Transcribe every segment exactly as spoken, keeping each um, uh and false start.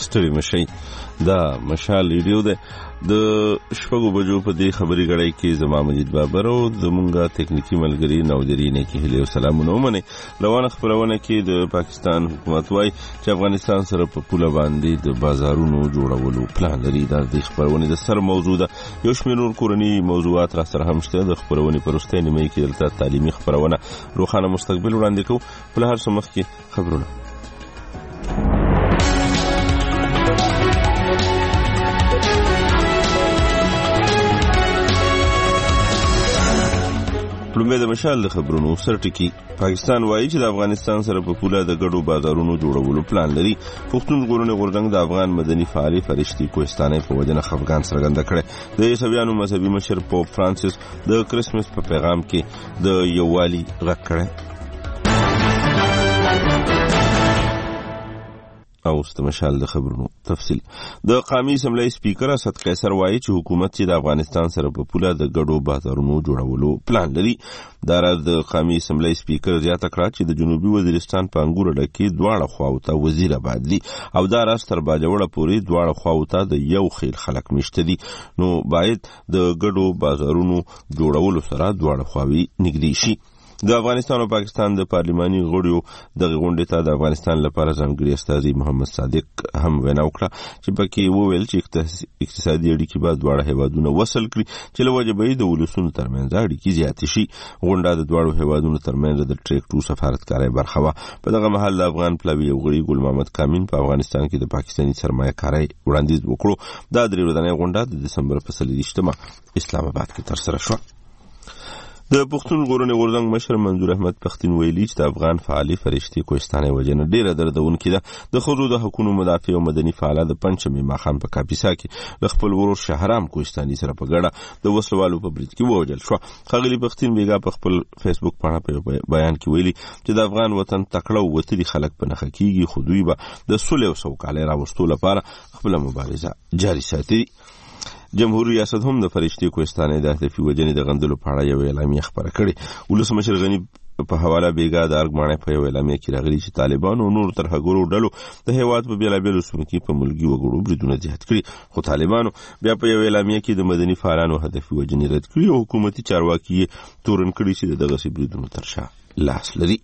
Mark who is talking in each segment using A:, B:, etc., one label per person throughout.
A: ستړي مشي. دا مشال ریډیو ده د شپږو بجو په دې خبري غړای کې زما مجید بابر او زمونږه تکنیکی ملګری نودری نه کې هلي سلامونه ومنه. روانه خبرونه کې د پاکستان حکومت وايي چې افغانستان سره په پوله باندې د بازارونو جوړولو پلان لري. دا د خبرونه د سر موضوع ده. یو شمېر نور کورني موضوعات را سره هم شته. د خبرونه پرسته نیمه کې دلته تعلیمي خبرونه روخانه مستقبل وړاندې کوو. په هر څه مخ کې خبرونه لومبه د مشال د خبرونو سرټکی. پاکستان وایي چې د افغانستان سره په پوله د ګډو بازارونو جوړولو پلان لري. پښتون ژغورنې غورځنګ د افغان مدني فعالي فرشتي کوهستاني په وجه نه خفګان څرګنده کړی. د عیسویانو مذهبي مشر پوپ فرانسیس د کرسمس په پیغام کې د یووالي غږ کړی. او استمشال د خبرونو تفصیل. د قومي اسمبلی سپیکر اسد قیصر وایي چې حکومت چې د افغانستان سره په پوله د ګډو بازارونو جوړولو پلان لري. دا راز د قومي اسمبلی سپیکر زیاته کړه چې د جنوبي وزیرستان په انګور ډکه دواړه خواو ته وزیر آباد دي او دا راز تر باجوړه پورې دواړه خواو ته د یو خیل خلک مشته دي. نو باید د ګډو بازارونو جوړولو سره دواړه خواوي نږدې شي. د افغانستان او پاکستان د پارلماني غړیو د غونډې ته د افغانستان لپاره ځانګړي استازي محمد صادق هم وینا وکړه چې پکې وویل چې اقتصادي اړیکې به دواړه هیوادونه وصل کړي چې له وجې به د ولسونو ترمنځ اړیکې زیاتې شي. غونډه د دواړو هیوادونو ترمنځ د ټریکټو سفارتکارۍ برخه وه. په دغه مهال د افغان پلاوي غړي ګل محمد کامین په افغانستان کې د پاکستاني سرمایه‌کارۍ وړاندیز وکړو. دا درې ورځنۍ غونډه د دسمبر په څلوېښتمه اسلام آباد کې ترسره شوه. د پښتون ژغورنې غورځنګ مشر منظور احمد پښتون ویلي چې د افغان فعالي فرشتي کوهستاني وجنه ډیره دردونکې ده. د ښځو د حقوقو مدافع او مدني فعاله د پنځمې ماښام په کاپیسا کې د خپل ورور شهرام کوهستاني سره په ګډه د وسلوالو په برید کې ووژل شوه. ښاغلي پښتون بیګا په خپل فیسبوک پاڼه په بیان کې ویلي چې د افغان وطن تکړه او وتلي خلک په نښه کېږي خو دوی به د سولې او سوکالۍ راوستو لپاره خپله مبارزه جاري ساتي. جمهوریت ریاست هم د فرشتي کوهستاني د هدفي وجنې د غندلو په اړه یو اعلامیه خبره کړې. ولسمشر غنی په حواله بیګا د ارګمانه په یو اعلامیه کې راغلي چې طالبان او نور ترهګرو ډلو د هیواد په بیلابیلو سیمو کې په ملګي وګړو بریدونه زیات کړي. خو طالبانو بیا په یو اعلامیه کې د مدني فعالانو هدفي وجنې رد کړي او حکومتي چارواکي تورن کړي چې دغه بریدونو ترشا لاس لري.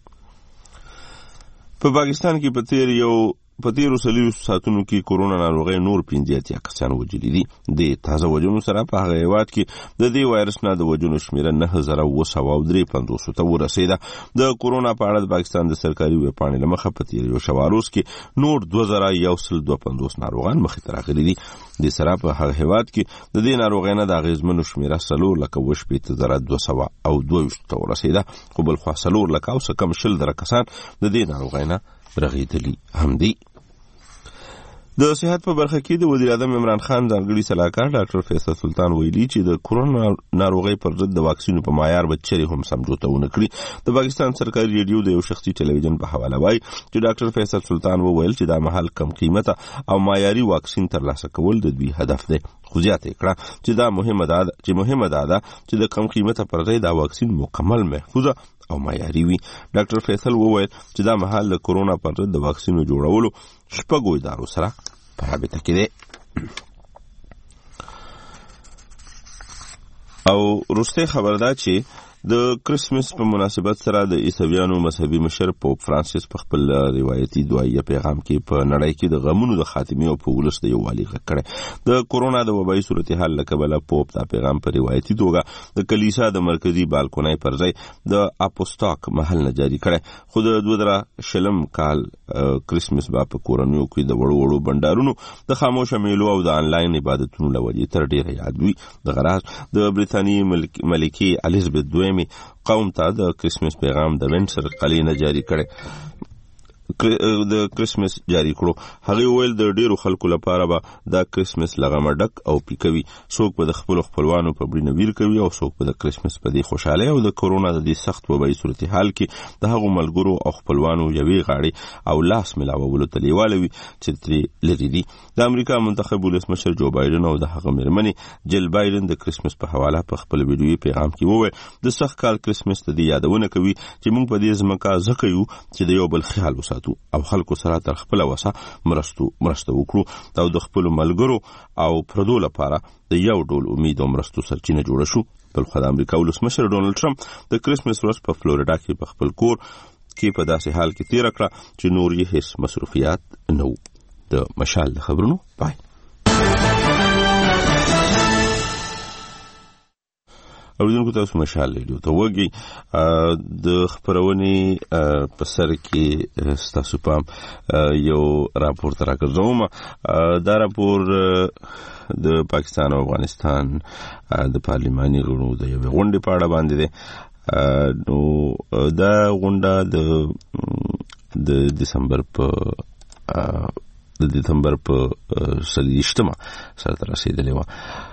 A: په پاکستان کې په تیر یو په تیرو څلوېښتو ساعتونو کې کورونا ناروغۍ نور پنځه اتیا کسان وژلي دي. د تازه وژنو سره په هغه هیواد کې د دې وایرس نه د وژنو شمېره نهه زره اوه سوه او درې پنځوسو ته ورسېده. د کورونا په اړه د پاکستان د سرکاري ویبپاڼې له مخه په تیر یو شواروز کې نور دوه زره یو سل دوه پنځوس ناروغان مخې ته راغلي دي. د سره په هغه هیواد کې د دې ناروغۍ نه د اغېزمنو شمېره څلور لکه اوه شپېته زره دوه سوه او دوه ویشتو ته ورسېده. خو بلخوا څلور لکه او څه کم شل زره کسان د دې ناروغۍ نه رغېدلي هم دي. د صحت په برخه کې د وزیر اعظم عمران خان ځانګړي سلاکار ډاکټر فیصل سلطان ویلي چې د کورونا ناروغۍ پر ضد د واکسینو په معیار به چیرې هم سمجوته ونه کړي. د پاکستان سرکاري ریډیو د یو شخصي ټلویزیون په حواله وایي چې ډاکټر فیصل سلطان وویل چې دا مهال کم قیمته او معیاري واکسین ترلاسه کول د دوی هدف دی. خو زیاته کړه چې دا مهمه ده چې مهمه ده چې د کم قیمته پر ځای دا واکسین مکمل محفوظه او معیاري وي. ډاکټر فیصل وویل چې دا مهال د کورونا پر ضد د واکسینو جوړولو شپږو ادارو سره په رابطه کې دی. او وروسته خبر ده چې د کرسمس په مناسبت سره د عیسویانو مذهبي مشر پوپ فرانسیس په خپل روایتي دعایي پیغام کې په نړۍ کې د غمونو د خاتمې او په ولس د یووالي غږ کړی. د کورونا د وبایي صورتحال له کبله پوپ دا پیغام په روایتي توګه د کلیسا د مرکزي بالکونۍ پر ځای د اپوستاک محل نه جاري کړی. خو د دوه زره شلم کال کرسمس به په کورنیو کې د وړو وړو بنډارونو د خاموشه میلو او د آنلاین عبادتونو له وجې تر ډېره یاد وي. دغه راز د برېټانیې ملکې الیزابت دویم قوم ته د کرسمس پیغام د وینسر قلعې نه جاري کړی د کرسمس جاری کړو. هغه ویل د ډیرو خلکو لپاره به دا کرسمس لغمه ډک او پیکوي. څوک به د خپل خپلوانو په بړینه ویر کوي او څوک به د کرسمس په دې خوشاله او د کورونا د دې سخت وبای صورتحال کې د هغو ملګرو او خپلوانو یوې غاړي او لاس ملاوولو ته لیوالوي چې ترې لري دي. د امریکا منتخب ولسمشر جو بایدن او د هغه مېرمنې جل بایدن د کرسمس په حواله په خپل ویډیوي پیغام کې وویل د سخت کال کرسمس د دې یادونه کوي چې موږ په دې ځمکه ځکه یو چې د یو بل خیال وساتو وساتو او خلکو سره تر خپل وسه مرستو مرسته وکړو او د خپل ملګرو او پردو لپاره د یو ډول امید او مرستو سرچینه جوړه شو. بل خو د امریکا ولسمشر ډونالد ټرمپ د کریسمس ورځ په فلوریډا کې په خپل کور کې په داسې حال کې تیر کړه چې نور یې هیڅ مصروفیات نه وو. د مشال د خبرونو پای. اوریدونکو تاسو مشال لیدو ته وګي د خبرونې په سر کې ستاسو پام یو راپور تر راکړم. دا راپور د پاکستان او افغانستان د پارلماني غړو د یو غونډې په اړه باندې دی. نو دا غونډه د د دسمبر په د دسمبر په سلیشتما سره تر رسیدلې و.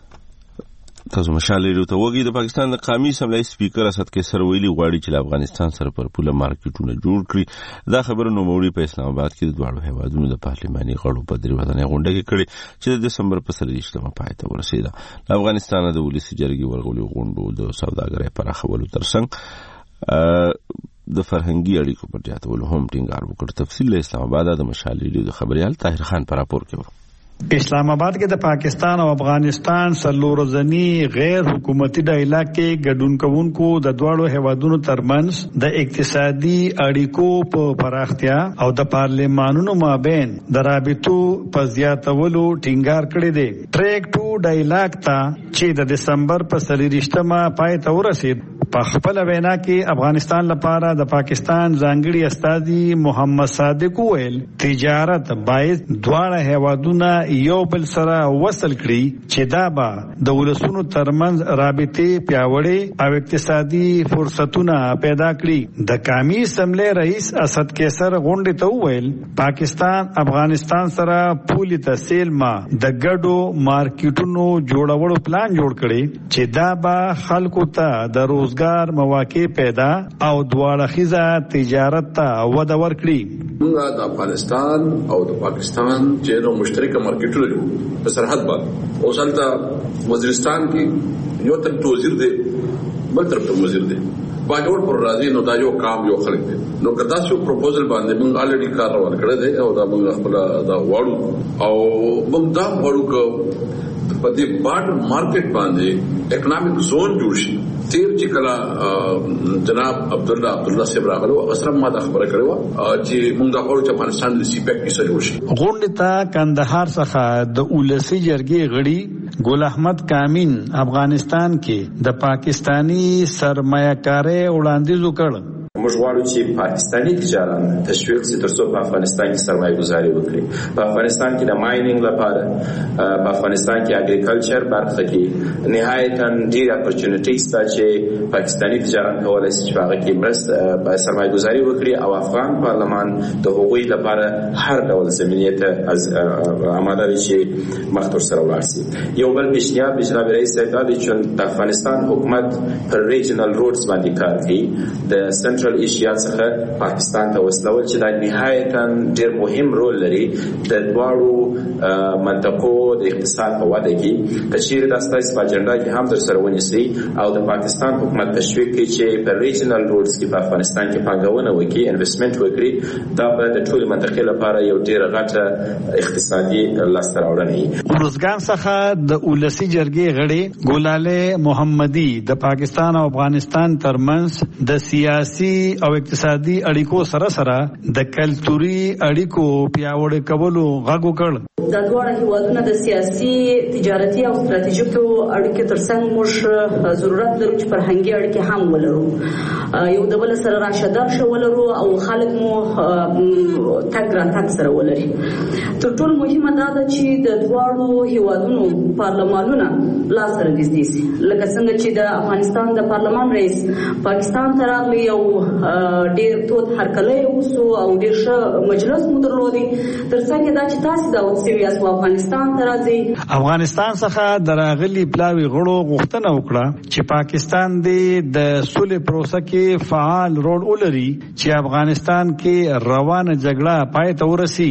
A: تاسو مشال لري ته وګي د پاکستان د قومي اسمبلی سپیکر اسد قیصر ویلي غواړي چې افغانستان سره پر پوله مارکیټونه جوړ کړي. دا خبره نو موري په اسلام آباد کې د دوه هیوادونو د پارلماني غړو په درې ودانۍ غونډه کې کړي چې د دسمبر په سلیشتما پای ته ورسیده. افغانستان د ولسی جرګې ورغولي غونډو د سوداګرۍ پراخولو ترڅنګ د فرهنګي اړیکو پر زیاتولو هم ټینګار وکړ. تفصیل له اسلام آباد د مشال لري د خبريال طاهر خان پر راپور کې.
B: اسلام آباد کې د پاکستان او افغانستان څلور ورځنی غیر حکومتي ډایلاګ کې ګډون کوونکو د دواړو هیوادونو ترمنځ د اقتصادي اړیکو په پراختیا او د پارلمانونو مابین د رابطو په زیاتولو ټینګار کړی دی. ټریک ټو ډایلاګ ته چې د دسمبر په څلوېښتمه پای ته ورسید په خپل وینا کې افغانستان لپاره د پاکستان ځانګړي استازي محمد صادق ویل تجارت باید دواړه هیوادونه یو بل سره وصل کړي چې دا به د ولسونو ترمنځ رابطې پیاوړې او اقتصادي فرصتونه پیدا کړي. د قومي اسمبلی رئیس اسد قیصر غونډې ته وویل پاکستان افغانستان سره پولي تسهیل ما د ګډو مارکیټونو جوړولو پلان جوړ کړي چې دا به خلکو ته د روزګار مواقع پیدا او دواړه خیزه تجارت ته وده ورکړي.
C: موږ د افغانستان او د پاکستان چې مشترکه مارکیټونه په سرحد باندې اوس هلته وزیرستان کې یو تر وزیر دی بل طرف ته وزیر دی باجوړ پر راځي نو دا یو کام یو خلک دی نو کدا چې پروپوزل باندې موږ الریډي کار روان کړی دی او دا موږ خپل دا واړو او موږ دا واړو کو په دې بارډر مارکیټ باندې اکونومیک زون جوړ شي. تیر چې کله جناب عبد الله عبد الله صاحب راغلو اسره ما دا خبره کړې و چې موږ دا غواړو چې افغانستان د سی پیک کې جوړ شي.
B: غونډې ته کندهار څخه د ولسی جرګې غړي ګل احمد کامین افغانستان کې د پاکستانی سرمایه‌کارۍ وړاندیز وکړ.
D: موږ غواړو چې پاکستانی تجارت تشویق شي ترڅو په افغانستان کې سرمایه گذاري وکړي. په افغانستان کې د مایننګ لپاره په افغانستان کې اګریکلچر برخه کې نهایتاً ډېر اپورچونټیز شته چې پاکستانی تجارت کولای شي چې هغه کې مرسته په سرمایه گذاري وکړي او افغان پارلمان د هغوی لپاره هر ډول زمینه ته از آماده وي چې مخ تر سره ولاړ شي. یو بل پیشنهاد به جناب رئیس صاحب دا دی چې د افغانستان حکومت پر ریجنل روډز باندې کار کوي د سنټرل ایشیا څخه پاکستان ته وصلول چې دا نهایتاً ډېر مهم رول لري د دواړو منطقو د اقتصاد په وده کې. کچېرې دا ستاسو په اجنډا کې هم در سره ونیسئ او د پاکستان حکومت تشویق کوي چې په ریجنل روډز کې په افغانستان کې پانګونه وکړي انویسټمنټ وکړي. دا به د ټولې منطقې لپاره یو ډېر غټه اقتصادي لاسته راوړنه وي.
B: ارزګان څخه د ولسی جرګې غړي ګلاله محمدي د پاکستان او افغانستان ترمنځ د سیاسي او اقتصادي اړیکو سره سره د کلتوري اړیکو پیاوړی کولو غږ وکړ.
E: د دواړو هیوادونو د سیاسي تجارتي او ستراتیژیکو اړیکو ترڅنګ موږ ضرورت لرو چې فرهنګي اړیکې هم ولرو یو د بل سره راشه درشه ولرو او خلک مو تګ راتګ سره ولري. تر ټولو مهمه دا ده چې د دواړو هیوادونو پارلمانونه لا سره نږدې شي لکه څنګه چې د افغانستان د پارلمان رئیس پاکستان ته راغلی او ډېر تود هرکلی وسو او ډېر ښه مجلس مو درلودی. ترڅنګ دا چې تاسو دا اوسئ یاست افغانستان ته راځئ.
B: افغانستان څخه د راغلي پلاوي غړو غوښتنه وکړه چې پاکستان دې د سولې پروسه کې فعال رول ولري چې افغانستان کې روانه جګړه پای ته ورسي.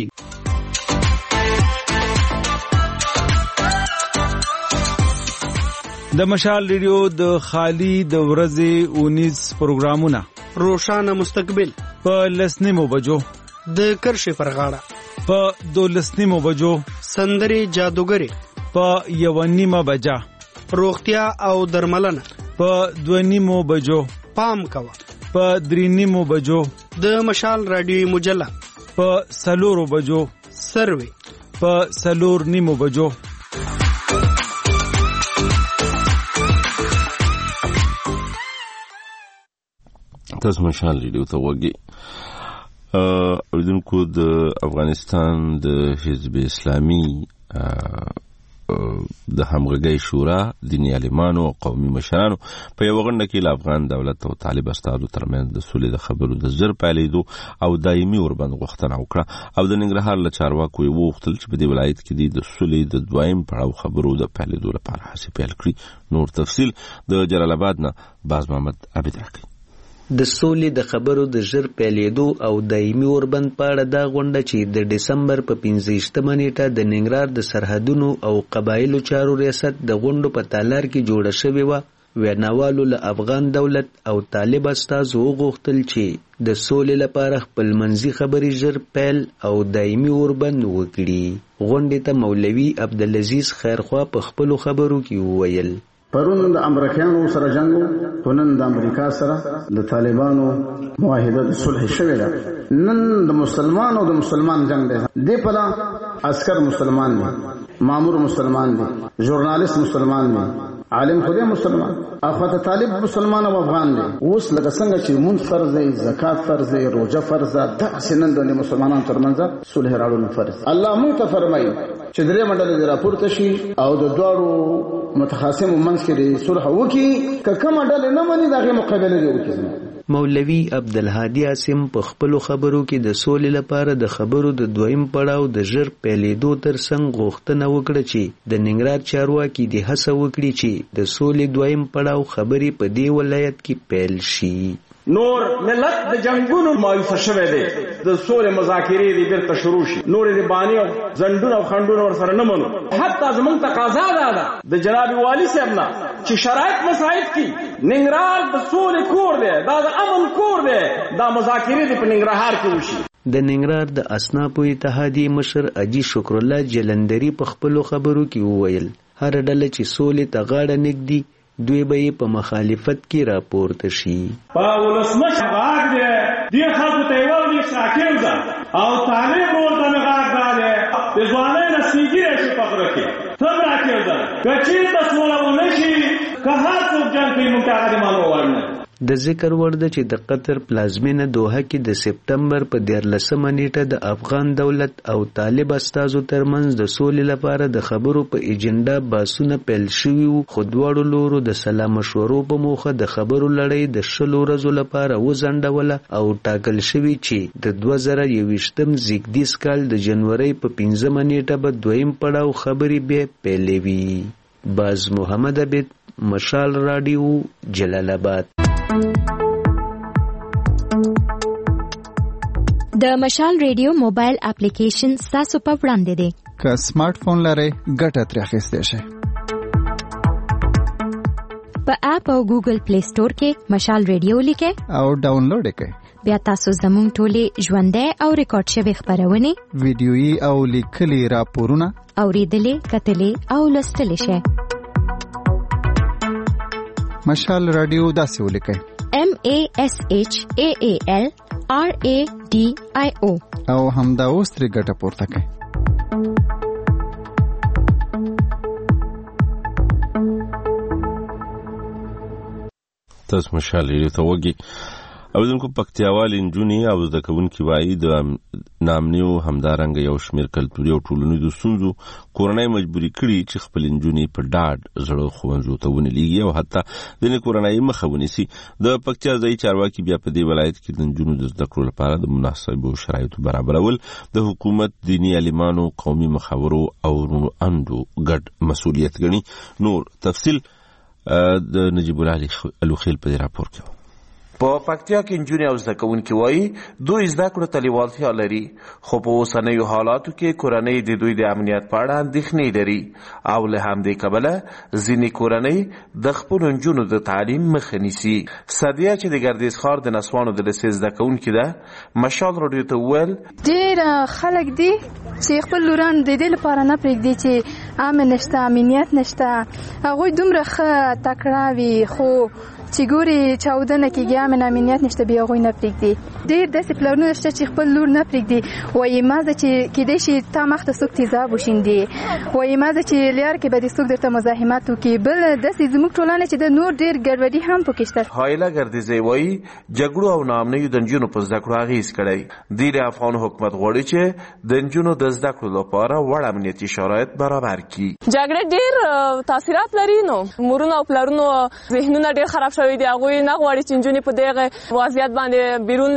F: د مشال ریډیو د خالی د ورځې اونیز پروګرامونه
G: روشانه مستقبل
F: په لسنیمو بجو
G: د کرښې پر غاړه
F: په دولس نیمو بجو
G: سندرې جادوګرې
F: په یو نیمه بجه
G: روغتیا او درملنه
F: په دوه نیمو بجو
G: پام کوه
F: په درې نیمو بجو
G: د مشال رادیو مجله
F: په سلورو بجو
G: سروي
F: په سلور نیمو بجو
A: تاسو مشال ریډیو ته وګورئ. اوریدونکو د افغانستان د حزب اسلامي د همغږۍ شورا دیني عالمانو او قومي مشرانو په یو غونډه کې له افغان دولت او طالب استادو ترمنځ د سولې د خبرو د زر پیلېدو او دایمي اوربند غوښتنه وکړه او د ننګرهار له چارواکو یې وغوښتل چې په دې ولایت کې د سولې د دویم پړاو خبرو د پیلېدو لپاره هڅې پیل کړي. نور تفصیل د جلال آباد نه باز محمد عبید راکړي.
H: د سولې د خبرو د ژر پیلېدو او دایمي اوربند په اړه دا غونډه چې د ډسمبر په پنځه ویشتمه نیټه د ننګرهار د سرحدونو او قبایلو چارو ریاست د غونډو په تالار کې جوړه شوې وه، ویناوالو له افغان دولت او طالب استازو وغوښتل چې د سولې لپاره خپل منځي خبرې ژر پیل او دایمي اوربند وکړي. غونډې ته مولوي عبدالعزیز خیرخوا په خپلو خبرو کې وویل:
I: پرون د امریکایانو سره جنگ او نن د امریکا سره د طالبانو معاهده د صلح شوې ده. نن د مسلمان او د مسلمان جنگ دی. دی په عسكر مسلمان دي، مامور مسلمان دي، ژورنالیست مسلمان دي، عالم خدای مسلمان، اخوته طالب مسلمان او افغان دي. اوس لکه څنګه چې مون فرض دی، زکات فرض دی، روزه فرض ده، د سنن د مسلمانانو ترمنځ صلح راوړل فرض. الله مون ته فرمایي چې درې منډل دی راپورته شي او د دوړو متخاصم منځ کې صلح وکي، که کومه ډله نه مني دغه مقابله دی وکړي.
H: مولوي عبدالهادي عاصم په خپلو خبرو کې د سولې لپاره د خبرو د دویم پړاو د ژر پیلېدو ترڅنګ غوښتنه وکړه چې د ننګرهار چارواکي دې هڅه وکړي چې د سولې دویم پړاو خبرې په دې ولایت کې پیل شي.
J: نور ملت د جنگونو مایوسه شوی دی، د سولې مذاکرې دې بیرته شروع شي. نور دې بانی او زندون او خندون ورسره نه منو. حتی زمونږ تقاضا ده د جناب والی صاحب نه چې شرایط مساعد کړي. ننګرهار د سولې کور دی، دا د امن کور دی، دا مذاکرې دې په ننګرهار کې وشي.
H: د ننګرهار د اصنافو اتحادیې مشر اجي شکر الله جلندري په خپلو خبرو کې وویل: هر ډله چې سولې ته غاړه نږدي دوی به په مخالفت کې راپورته شي.
J: په ولسمشر غاړه دی دی خلکو ته یو دي ساکل ده او طالب ورته غاړه ده د ځوانۍ نسیږي شي فقره کې څنګه راکېل ده کچې تاسو ولونه شي که هر څوک جنګ کوي موږ هغه مانو ورنه.
H: د ذکر وړ ده چې د قطر پلازمینه دوحه کې د سپتمبر په دیارلسمه نیټه د افغان دولت او طالب استازو ترمنځ د سولې لپاره د خبرو په ایجنډا باسونه پیل شوي وو، خو دواړو لورو د سلا مشورو په موخه د خبرو لړۍ د شلو ورځو لپاره وځنډوله او ټاکل شوي چې د دوه زره یوویشتم زیږدیز کال د جنورۍ په پنځمه نیټه به دویم پړاو خبرې بیا پیلوي. باز محمد عبید، مشال راډیو، جلال آباد.
K: د مشال ریډیو موبایل اپلیکیشن ستاسو په وړاندې دی.
L: که سمارټ فون لرئ ګټه ترې اخیستی شئ.
K: په اپ او ګوګل پلی سٹور کې مشال ریډیو لیکئ او
L: ډاونلوډ یې کړئ.
K: بیا تاسو زموږ ټولې ژوندۍ او ریکارډ شوې خپرونې،
L: ویډیويي او لیکلي راپورونه
K: اوریدلې، کتلې او لوستلې شئ.
L: مشال راډیو داسې ولیکئ:
K: M A S H A A L R A D I O
L: او همدا اوس ترې ګټه پورته کړئ.
A: تاسو مشال ریډیو ته وګورئ. اوریدونکو پکتیاوال نجونې او زده کوونکي وایي د نامنیو همدارنګه یو شمېر کلتوري او ټولنیزو ستونزو کورنۍ مجبوري کړي چې خپل نجونې په ډاډ زړه ښوونځیو ته ونلیږي او حتی ځینې کورنۍ مخه ونیسي. د پکتیا ځایي چارواکي بیا په دې ولایت کې د نجونو د زده کړو لپاره د مناسبو شرایطو برابرول د حکومت، دیني عالمانو، قومي مخاورو او اندو ګډ مسؤلیت ګڼي. نور تفصیل د نجیب الله الوخیل په دې راپور کې.
D: په پکتیا کې نجونې او زده کوونکي وایي دوی زده کړو ته لیوالتیا لري، خو په اوسنیو حالاتو کې کورنۍ د دوی د امنیت په اړه اندېښنې لري او له همدې کبله ځینې کورنۍ د خپلو نجونو د تعلیم مخه نیسي. سادیه چې د ګردیز ښار د نسوانو د لیسې زده کوونکې ده مشال راډیو ته وویل
M: ډېر خلک دي چې خپل لوران د دې لپاره نه پرېږدي چې امن نشته، امنیت نشته. هغوی دومره ښه تکړه وي خو چې ګوري چاودنه کېږي، امن امنیت نشته، بیا هغوی نه پرېږدي. ډېر داسې پلانونه شته چې خپل لور نه پرېږدي، وایي ما زه چې کېدای شي تا مخته څوک تیزاب وشیندي، وایي ما زه چې لار کې به دې څوک درته مزاحمت وکړي. بل داسې زموږ ټولنه چې د نور ډېر ګډوډي هم پکې شته.
D: هایله ګردیزی وایي جګړو او ناامنیو د نجونو په زده کړو اغېز کړی. دوی د افغان حکومت غواړي چې د نجونو د زده کړو لپاره وړ امنیتي شرایط برابر کړي.
N: جګړه ډېر تاثیرات لري، نو مورونو او پلرونو ذهنونه ډېر خراب شوي دي. هغوی نه غواړي چې نجونې په دغه وضعیت باندې بیرون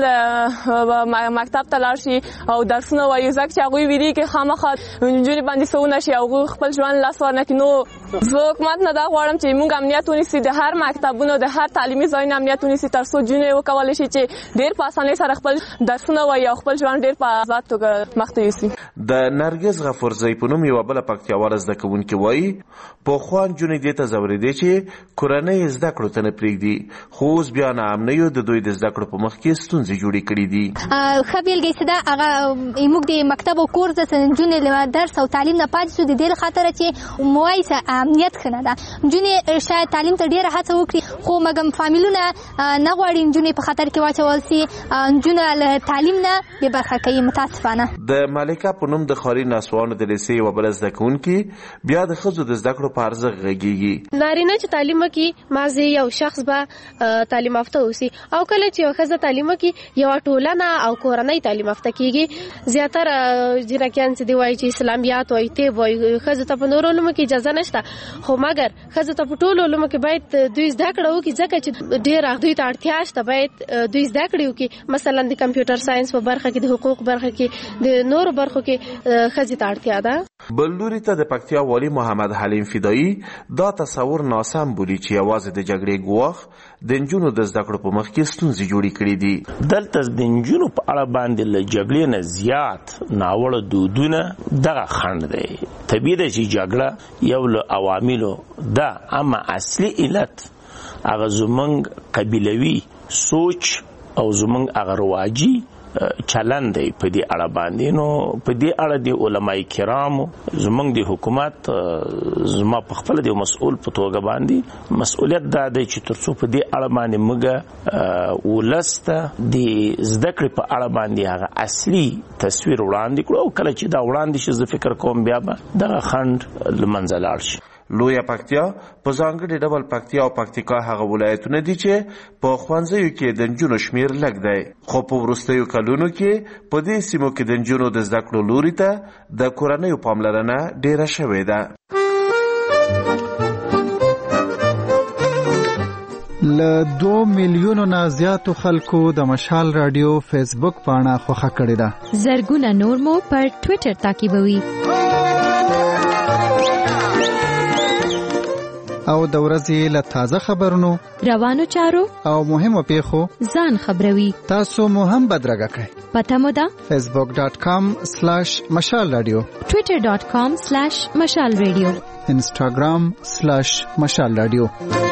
N: له مکتب ته لاړ شي او درسونه وایي، ځکه چې هغوی ویرېږي خامخا نجونې باندې څه ونه شي، هغوی خپل ژوند لاس ور نه کړي. نو زه حکومت نه دا غواړم چې موږ امنیت ونیسي، د هر مکتبونو د هر تعلیمي ځایونو امنیت ونیسي، تر څو نجونې وکولی شي چې ډېر په اسانۍ سره خپل درسونه وایي او خپل ژوند ډېر په آزاد توګه مخته یوسي.
D: د نرګس غفورزی په نوم یوه بله پکتیاواله زده کوونکې وایي پخوا نجونې دې ته ځورېدې چې کورنۍ زده کړو ته نه پرېږدي، خو اوس بیا ناامنیو د دوی د زده کړو په مخ کې ستونزې جوړې کړي دي.
O: ښه بېلګه چې ده هغه موږ د مکتب او کور څخه نجونې له درس او تعلیم نه پاتې شو، د دې له خاطره چې موایسه امنیت ښه نه ده. نجونې شاید تعلیم ته ډېره هڅه وکړي، خو مګم فامیلونه نه غواړي نجونې په خطر کې واچول سي، نجونه له تعلیم نه بې برخه کوي متاسفانه.
D: د ملکه په نوم د ښاري نسوانو د لیسې یوه بله زده کوونکې بیا د ښځو د زده کړو په ارزښت غږېږي.
P: نارینه چې تعلیم وکړي مازې یو شخص به تعلیم یافته اوسي، او کله چې یوه ښځه تعلیم وکړي یوه ټولنه او کورنۍ تعلیم یافته کېږي. زیاتره جنکیان چې دی وایي چې اسلامیات وایي، طب وایي، ښځو ته په نورو علومو کې اجازه نشته، خو مګر ښځو ته په ټولو علومو کې باید دوی زده کړه وکړي، ځکه چې ډېره دوی ته اړتیا شته، باید دوی زده کړې وکړي. مثلا د کمپیوټر ساینس په برخه کې، د حقوق برخه کې، د نورو برخو کې ښځې ته اړتیا ده.
D: بل لوري ته د پکتیا والي محمد حلیم فدایي دا تصور ناسم بولي چې یوازې د جګړې ګواښ د نجونو د زده کړو په مخ کې ستونزې جوړې کړي دي.
Q: دلته د نجونو په اړه باندې له جګړې نه زیات ناوړه دودونه دغه خنډ دی. طبیعي ده چې جګړه یو له عواملو ده، اما اصلي علت هغه زموږ قبیلوي سوچ او زموږ هغه رواجي چلند دی په دې اړه باندې. نو په دې اړه د علماء کرامو زموږ د حکومت زما په خپل د مسؤل په توګه باندې مسؤلیت دا دی چې تر څو په دې اړه باندې موږ ولسته د زده کړې په اړه باندې هغه اصلي تصویر وړاندې کړو، او کله چې دا وړاندې شي زه فکر کوم بیا به دغه خنډ له منځه لاړ شي.
D: لویه پکتیا په ځانګړي ډول پکتیا او پکتیکا هغه ولایتونه دي چې په ښوونځیو کې د نجونو شمیر لږ دی، خو په وروستیو کلونو کې په دې سیمو کې د نجونو د زده کړو لوري ته د کورنیو پاملرنه ډیره شوې ده.
L: له دو میلیونو نه زیاتو خلکو د مشال رادیو فیسبوک پاڼه خوښه کړې ده.
K: زرګونه نور مو پر ټویټر تعقیبوي
L: او د ورځې له تازه خبرونو،
K: روانو چارو
L: او مهمو پیښو
K: ځان خبروي.
L: تاسو مو هم بدرګه کړئ.
K: پته مو ده
L: فیسبوک ډاٹ کام سلیش مشال رادیو،
K: ټویټر ډاٹ کام سلیش مشال رادیو،
L: انسټاګرام سلیش مشال رادیو.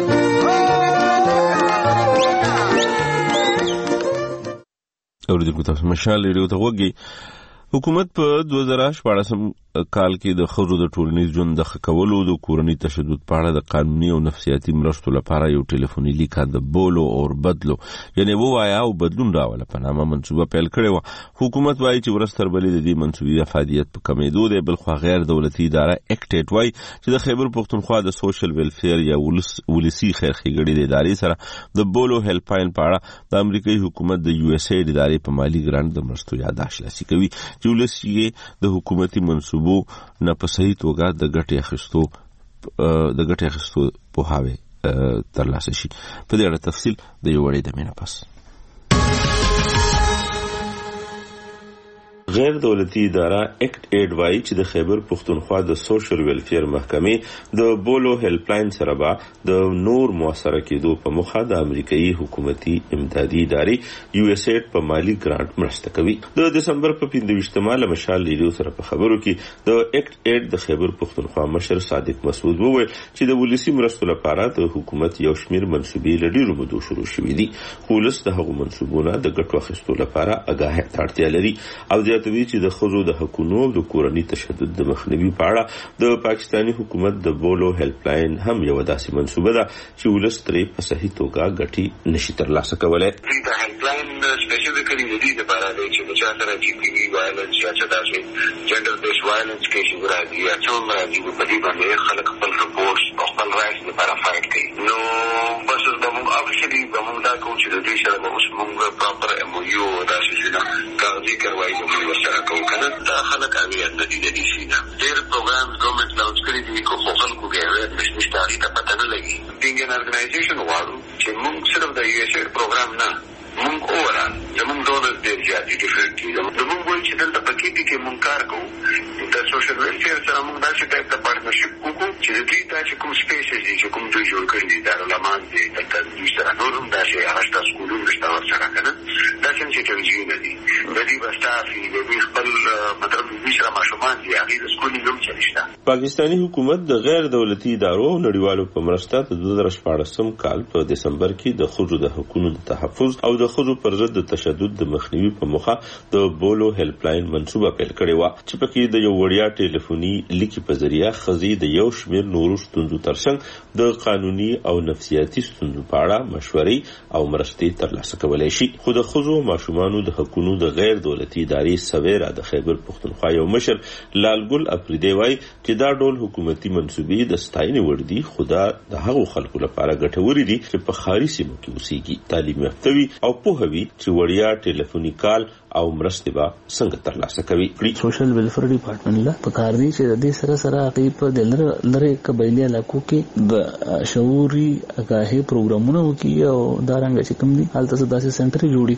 A: اوریدونکو تاسو مشال رادیو ته وګورئ. حکومت په دوه زره شپاړسم کال کې د ښځو د ټولنیز ژوند د ښه کولو، د کورني تشدد په اړه د قانوني او نفسیاتي مرستو لپاره یو ټلیفوني لیکه د بولو او بدلو یعنی ووایا او بدلون راوله په نامه منصوبه پیل کړې وه. حکومت وایي چې ورځ تر بلې د دې منصوبې افادیت په کمېدو دی. بلخوا غیر دولتي اداره اکټیټ وایي چې د خیبر پښتونخوا د سوشل ویلفیر یا ولسي خیرښېګڼې د ادارې سره د بولو هیلپلاین په اړه د امریکایي حکومت د یو اس اید ادارې په مالي ګرانټ د مرستو یاداشت لاسي کوي چې ولس یې د حکومتي منصوبو نه په صحیح توګه د ګټې اخیستو د ګټې اخیستو پوهاوی ترلاسه شي. په دې اړه تفصیل د یو وړې دمې نه پس. غیر دولتي اداره اکټ ایډ وايي چې د خیبر پښتونخوا د سوشل ویلفیر محکمې د بولو هیلپ لاین سره به د نور موثره کېدو په مخه د امریکایي حکومتي امدادي ادارې یو اس ایډ په مالی ګرانټ مرسته کوي. د دسمبر په پنځه له مشال ریډیو سره په خبرو کې د اکټ ایډ د خیبر پښتونخوا مشر صادق مسعود وویل چې د ولسی مرستو لپاره د حکومت یو شمیر منسوبې لډیرو مودو شروع شوې دي، خو ولس د هغو منسوبونو د ګټو اخیستو لپاره آگاه ته لري او زیاتوي چې د ښځو د حقوقو او د کورني تشدد د مخنیوي په اړه د پاکستاني حکومت د بولو هیلپ لاین هم یو داسې منسوبه ده چې ولس ترې په صحیح توګه ګټې نشي ترلاسه کولی.
R: د هیلپ لاین سپیسیفیکلی د دې لپاره دی چې د چا سره چې پی وی وایلنس یا څه داسې جنډر بیس وایلنس کیسز راځي یا څه راځي په دې باندې خلک خپل رپورټس او خپل رایټس لپاره فایټ کوي. نو بس د موږ افیشلی د موږ دا کوو چې د دې سره به اوس موږ پراپر ایم او یو داسې څه کاغذي کاروایي موږ ورسره کوو کنه دا خلک امیت نه دي د دې شي نه ډېر پروګرام ګورنمنټ لاunch کړی دي خو خلکو کې اویرنس نشته، هغې ته پته نه لګي. بینګ ان ارګنایزیشن غواړو چې موږ صرف د یو اس ایډ پروګرام نه موږ اورال زموږ ډونرز ډېر زیات دي ډیفرنټ دي. زموږ وایي چې دلته په کې دي کې موږ کار کوو د سوشل ویلفیر سره موږ داسې ټایپ د پارټنرشپ وکړو چې د دوی دا چې کوم سپیسز دي چې کوم دوی جوړ کړي دي دارالمان دي دلته دوی سره نور هم داسې هغه شته سکولونه شته ورسره که نه داسې هم چې توجیهونه دي د دوی به سټاف وي د دوی خپل مطلب دوی سره ماشومان دي هغې د سکولینګ هم چې نشته.
A: پاکستاني حکومت د غیر دولتي ادارو او نړیوالو په مرسته د دوه زره شپاړسم کال په دسمبر کې د ښځو د حقوقو د تحفظ او د ښځو پر ضد د تشدد د مخنیوي په موخه د بولو هیلپ لاین منصوبه پیل کړې وه چې پکې د یو وړیا ټلیفوني لیکې په ذریعه ښځې د یو شمېر نورو ستونزو ترڅنګ د قانوني او نفسیاتي ستونزو په اړه مشورې او مرستې ترلاسه کولی شي. خو د ښځو او ماشومانو د حقوقو د غیر دولتي ادارې سویرا د خیبر پښتونخوا یو مشر لالګل افریدی وایي چې دا ډول حکومتي منصوبې د ستاینې وړ دي، خو دا د هغو خلکو لپاره ګټورې دي چې په ښاري سیمو کې اوسېږي، تعلیم یافته وي او پوهه وي چې وړیا ټلیفوني کال او مرستې به څنګه ترلاسه کوي.
S: سوشل ویلفیر ډپارټمنټ لا په کار دی چې د دې سره سره هغه په د لری قبایلی علاقو کې د شعوري آگاهي پروګرامونه وکړي او دا رنګ چې کوم دي هلته داسې سنټر جوړ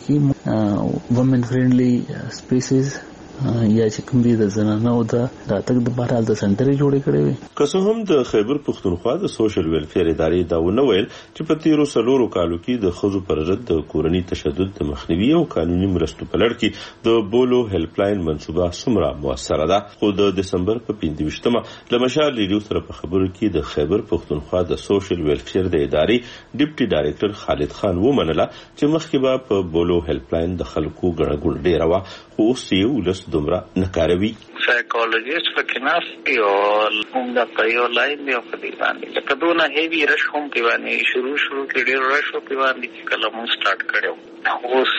S: کړي وومن فرندلی سپیسز یا چې کوم دي د زنانو د راتګ د بهر د سنټر جوړ کړي وي.
A: که څه هم د خیبر پښتونخوا د سوشل ویلفیر ادارې دا ونه ویل چې په تیرو څلورو کالو کې د ښځو پر ضد د کورني تشدد د مخنیوي او قانوني مرستو په لړ کې د بولو هیلپ لاین منصوبه څومره موثره ده، خو د دسمبر په پنځه ویشتمه له مشال ریډیو سره په خبرو کې د خیبر پښتونخوا د سوشل ویلفیر د ادارې ډیپټي ډایریکټر خالد خان ومنله چې مخکې به په بولو هیلپ لاین د خلکو ګڼه ګوڼه ډېره وه، خو اوس یې ولس دومره نه کاروي.
T: سایکولوژیست پکې ناست دي او موږ په یو لاین دی په دې باندې لکه دونه هیوي رش هم کې باندې شروع شروع کې ډېر رش کې باندې چې کله موږ سٹارټ کړو اوس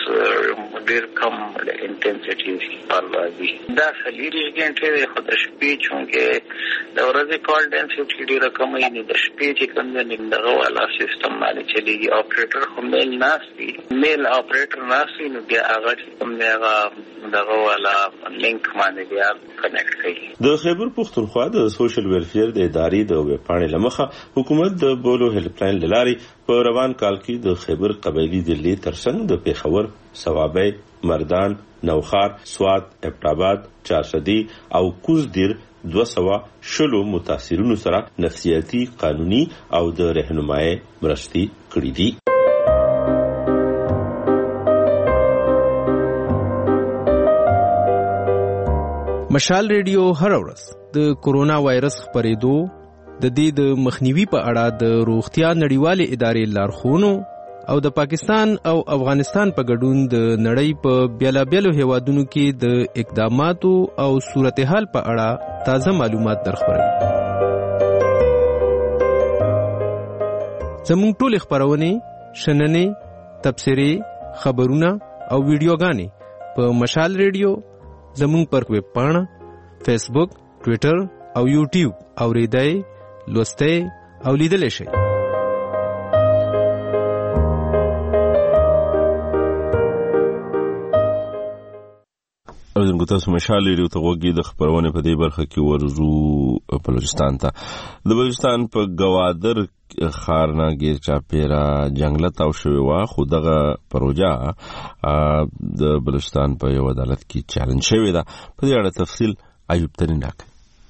T: ډېر کم انټنسټي په دی دا سلیری ګنټه دی خو د شپې چونکه د ورځې کال ډنسټي ډېر کم نه د شپې چې کوم نه دغه والا سیستم باندې چلیږي اپریټر هم میل ناشتي میل اپریټر ناشتي نو بیا هغه کوم نه هغه دغه والا لینک باندې بیا کنیکټ کوي.
A: د خیبر پښتونخوا د سوشل ویلفیر د ادارې د ویب پاڼې لمخه حکومت د بولو هیلپ لاین لارې په روان کال کې د خیبر قبایلی ضلع ترڅنګ د پیښور، صوابۍ، مردان، نوخار، سوات، ابټاباد، چارسدي او کوزدیر دوه سوه شلو متاثرینو سره نفسیاتي، قانوني او د رهنمایي مرستې کړې دي.
U: مشال ریډیو هر ورځ د کورونا وایرس خپرېدو د دې د مخنیوي په اړه د روغتیا نړیوالې ادارې لارښوونو او د پاکستان او افغانستان په ګډون د نړۍ په بیلابیلو هیوادونو کې د اقداماتو او صورتحال په اړه تازه معلومات درخبروي. زموږ ټولې خپرونې، شننې، تبصرې، خبرونه او ویډیوګانې په مشال ریډیو زمون پر ویب پاڼه، فیسبوک، ټویټر او یوټیوب اوریدای، لوستای او لیدل شي.
A: اوریدونکو تاسو مشال ریډیو ته غوږی د خبرونه په دې برخه کې ورزو بلوچستان ته. د بلوچستان په گوادر خارنا غیر چاپیرا جنگلت او شوی وا خو دغه پروژه د بلوچستان په یو عدالت کې چالش شوی دا. په دې اړه تفصیل ایوب ترین راک.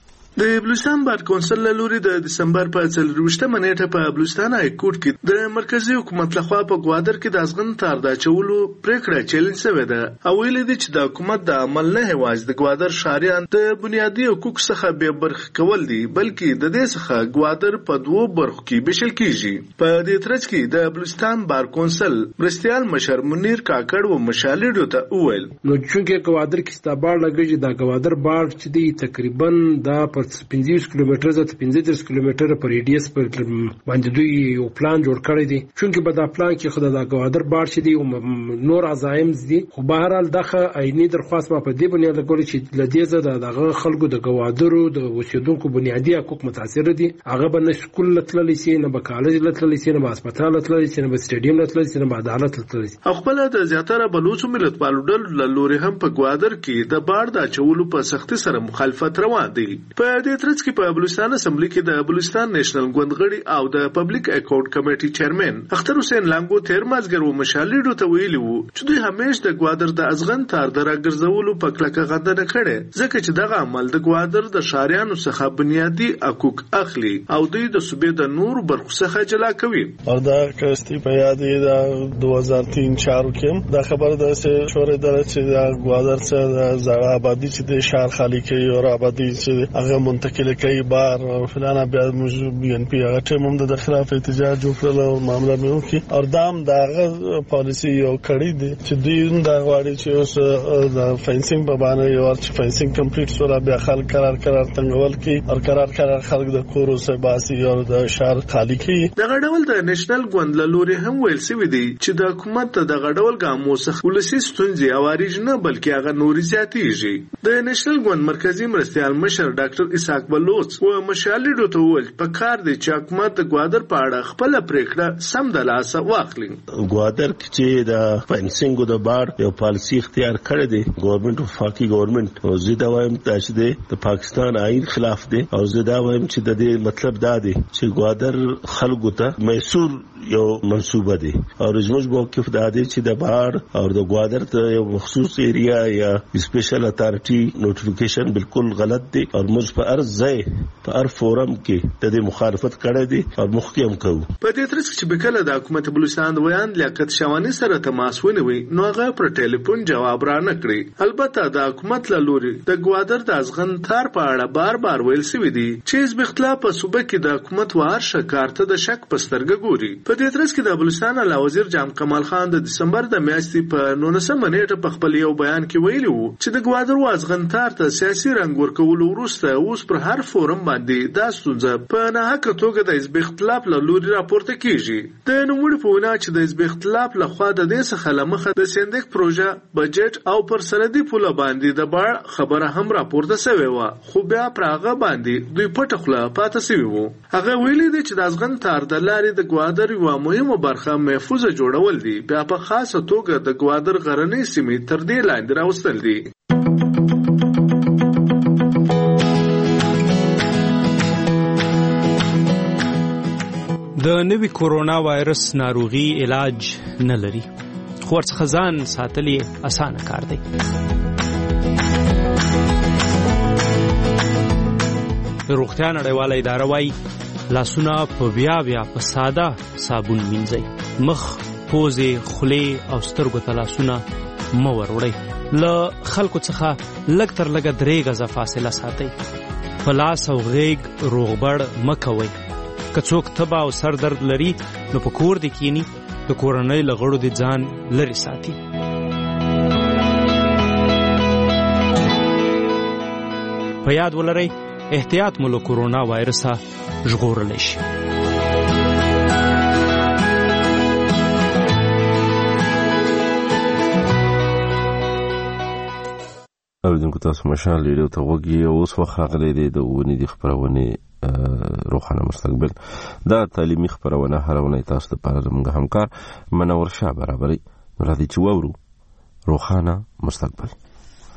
C: د بلوچستان بار کونسل له لوري د دسمبر په څلرویشتمه نیټه په بلوچستان های کورټ کې د مرکزی حکومت لخوا په گوادر کې د ازغن تار د چولو پریکړه چیلنج شوې ده او ویل دي چې د حکومت د عمل نه هواز د گوادر شهریان د بنیادی حقوق څخه به برخه کول دي بلکې د دې څخه گوادر په دوه برخو کې بشل کیږي. په دې ترڅ کې د بلوچستان بار کونسل مرستيال مشر منیر کاکړ و مشالډو ته وویل
V: نو چې گوادر کې ستابار لګي د گوادر بار چې دی تقریبا د پنځه کیلومتره ځته پنځه کیلومتره پر ریډیس پر باندې دوی یو پلان جوړ کړی دی چې په دا پلان کې خدای د گوادر بار چې دی نور عزایم دي خو بهرحال دغه عیني درخواست ما په دې بنیاد لګول چې لدې زده دغه خلکو د گوادرو د اوسیدونکو بنیادی حقوق متاثر دي هغه به سکول لتللی سي نه به کالج لتللی سي نه به هسپتال لتللی سي نه به سټیډیم لتللی سي نه به عدالت لتللی سي.
C: خپل د زیاتره بلوچو ملت پالوډل لوري هم په گوادر کې د بار د چولو په سختي سره مخالفت روان دي. په دې ترڅ کې په بلوچستان اسمبلی کې د بلوچستان نېشنل ګوندغړي او د پبلک اکاونټ کمیټي چیرمن اختر حسین لانګو تیر مازګر و مشالډو ته ویلي وو چې دوی همیش د گوادر د ازغن تار د راګرځولو په کلکه غندنه کړي ځکه چې دغه عمل د گوادر د شاریانو څخه بنیادی حقوق اخلي او دوی د صوبې د نور برخو څخه جلا کوي.
W: او دا کستی په یاد دی د دو هزار تین چار کې دا خبر ده چې شورې دره چې د گوادر څخه زړه آبادی چې د شهر خالی کوي او آبادی چې هغه منتقل کوي بار فلانا بیا بی ان پی هغه ټیم هم د خلاف احتجاج وکړل او معاملې مې وکړي او دام داغه پالیسی یو کړی دی چې دوی دا غواړي چې اوس د فینسینګ په باندې یو چې فینسینګ کمپلیټ سره بیا خلک قرار قرار تنګول کی او قرار قرار خلک د کورو سه باسي او د شهر خالی کی.
C: د غډول د نېشنل ګوند لوري هم ویل سوي دي چې د حکومت د غډول ګامو څخه ولسی ستونزې اوریج نه بلکې هغه نوري زیاتېږي. د نېشنل ګوند مرکزی مرستيال مشر ډاکټر اسحاق بلوچ و مشالډو ته وویل په کار دی چې حکومت د گوادر په اړه خپل پریکړه سم د لاسه واخلي.
X: گوادر چې د فینسینګ د بار یو پالیسی اختیار کړی دی ګورنمنت او فاقي ګورنمنت او زه دا وایم چې د پاکستان آئین خلاف دی او زه دا وایم چې د دې مطلب دا دی چې گوادر خلکو ته میسور یو منصوبه دی او زموږ موقف دا دی چې د بار او د گوادر ته یو مخصوص ایریا یا سپیشل اتارټي نوټیفیکیشن بالکل غلط دی او موږ په ارز ځای په هر فورم کې د دې مخالفت کړی دی او مخکیم کوو.
C: په دې ترڅ کې بکله د حکومت بلوچستان ویان لیاقت شوانی سره تماس ونیوي نو هغه پر ټلیفون جواب را نه کړی. البته د حکومت له لوري د گوادر د ازغن تار په اړه بار بار ویل سوي دي چې حزب اختلاف په صوبه کې د حکومت وار شکارته د شک پسترګ ګوري. په دې ترڅ کې د بلوچستان اعلی وزیر جام کمال خان د دسمبر د میاشتې په نولسمه نیټه په خپل یو بیان کې ویلي وو چې د گوادر و ازغن تار ته سیاسي رنګ ورکول وروسته اوس پر هر فورم باندې دا ستونزه په نه حق توګه د حزب اختلاف له لوري راپورته کیږي. د نوموړي په وینا چې د حزب اختلاف له خوا د دې څخه لمخه د سندک پروژه بجټ او پر سرحدي پوله باندې د باړ خبره هم راپورته شوې و خو بیا پر هغه باندې دوی پټه خوله پاتې شوي وو. هغه ویلي دی چې د ازغن تار د لارې د گوادر یوه مهمه برخه محفوظه جوړول دي بیا په خاصه توګه د گوادر غرنۍ سیمې تر دې لاندې راوستل دي.
F: د نوي کورونا وایرس ناروغي علاج نه لري خو ورڅخه ځان ساتل یې اسانه کار دی. روغتیا نړیواله اداره وايي لاسونه په بیا بیا په ساده صابون مینځئ. مخ، پوزې، خولې او سترګو ته لاسونه مه وروړئ. له خلکو څخه لږ تر لږه درې غزه فاصله ساتئ. په لاس او غېږ روغبړ مه کوئ. که څوک تبه او سر درد لري نو په کور دې کینی د کورنۍ له غړو دې ځان لرې ساتي. په یاد ولرئ احتیاط مو له کورونا وایرسه ژغورلی شي.
A: اوریدونکو تاسو مشال ریډیو ته غوږی اوس وخت راغلی دی د اونۍ د خپرونې روښانه مستقبل. دا تعلیمي خپرونه هره اونۍ تاسو لپاره زموږ همکار منور شاه برابروي. نو راځئ چې واورو روښانه مستقبل.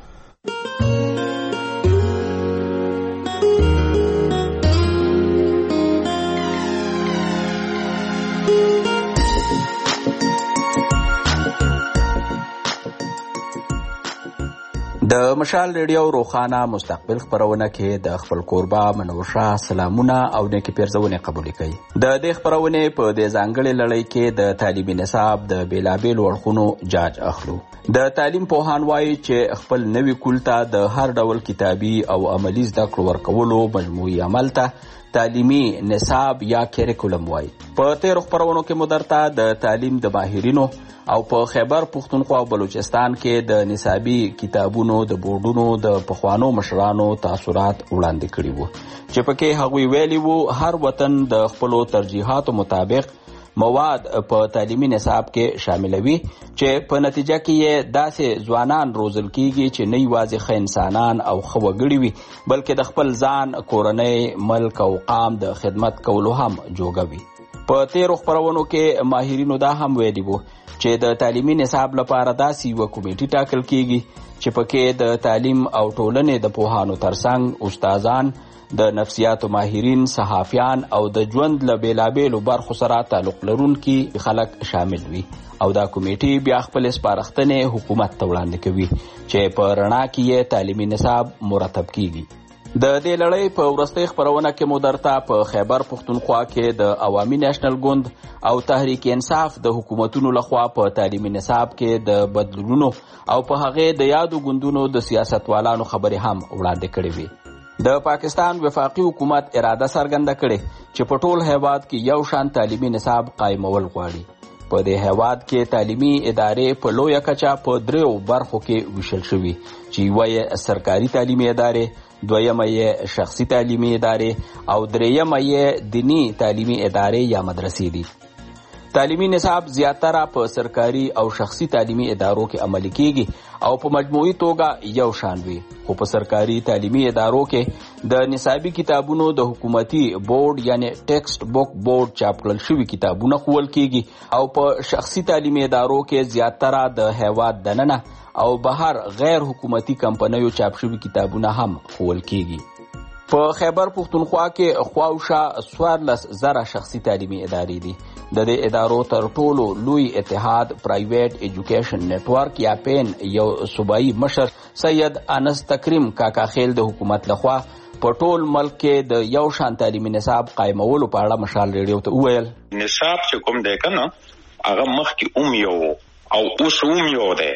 B: د مشال ریډیو روخانه مستقبل خبرونه کې د خپل کوربه منور شاه سلامونه او نیکی پیرزونه قبول کړي. د دې خبرونه په د ځانګړي لړۍ کې د تعلیمي نصاب د بیلابیل وړخونو جاج اخلو. د تعلیم پوهان وایي چې خپل نوي کولتا د هر ډول کتابي او عملی زده کړو ورکولو مجموعي عمل ته تعلیمي نصاب یا کریکولم وایي. په تیر خبرونو کې مدرته د تعلیم د ماهرینو او په خیبر پختونخوا او بلوچستان کې د نصابي کتابونو د بورډونو د پخوانو مشرانو تاثرات وړاندې کړي وو چې پکې هغوی ویلي وو هر وطن د خپلو ترجیحاتو مطابق مواد په تعلیمي نصاب کې شاملوي چې په نتیجه کې یې داسې ځوانان روزل کیږي چې نه یوازې ښه انسانان او ښه وګړي وي بلکې د خپل ځان کورنۍ ملک او قام د خدمت کولو هم جوګه وي. په تیرو خپرونو کې ماهرینو دا هم ویلي وو چې د تعلیمي نصاب لپاره داسې یوه کمیټي ټاکل کیږي چې پکې د تعلیم او ټولنې د پوهانو ترڅنګ استادان، د نفسیاتو ماهرین، صحافیان او د ژوند له بیلابیلو برخو سره تعلق لرونکي خلک شامل وي او دا کمیټي بیا خپل سپارښتنې حکومت ته وړاندې کوي چې په رڼا کې یې تعلیمي نصاب مرتب کیږي. د دې لړۍ په وروستۍ خبرونه کې مو درته په خیبر پختونخوا کې د عوامي نېشنل ګوند او تحریک انصاف د حکومتونو لخوا په تعلیمي نصاب کې د بدلونونو او په هغې د یادو ګوندونو د سیاستوالانو خبرې هم وړاندې کړې وي. د پاکستان وفاقي حکومت اراده څرګنده کړې چې په ټول هیواد کې یو شان تعلیمي نصاب قایمول غواړي. په دې هیواد کې تعلیمي ادارې په لویه کچه په دریو برخو کې ویشل شوي چې یوه یې سرکاري تعلیمي ادارې، دویمه یې شخصي تعلیمي ادارې او دریمه یې دینی تعلیمي ادارې یا مدرسې دي. تعلیمي نصاب زیاتره په سرکاري او شخصي تعلیمي ادارو کې عملي کیږي او په مجموعي توګه یو شان وي، خو په سرکاري تعلیمي ادارو کې د نصابي کتابونو د حکومتي بورډ یعنی ټیکسټ بک بورډ چاپ کړل شوي کتابونه ښوول کیږي او په شخصي تعلیمي ادارو کې زیاتره د هیواد دننه او بهر غیر حکومتي کمپنیو چاپ شوي کتابونه هم ښوول کیږي. په خیبر پختونخوا کې خواوشا څوارلس زره شخصي تعلیمي ادارې دي. د دې ادارو تر ټولو لوی اتحاد پرایویټ ایجوکیشن نیټورک یا پین یو صوبایي مشر سید انس تکریم کاکا خیل د حکومت لخوا په ټول ملک کې د یو شان تعلیمي نصاب قایمولو په اړه مشال ریډیو ته وویل.
E: نصاب چې کوم دی کنه هغه مخکې اوم یو او اوس اوم یو دی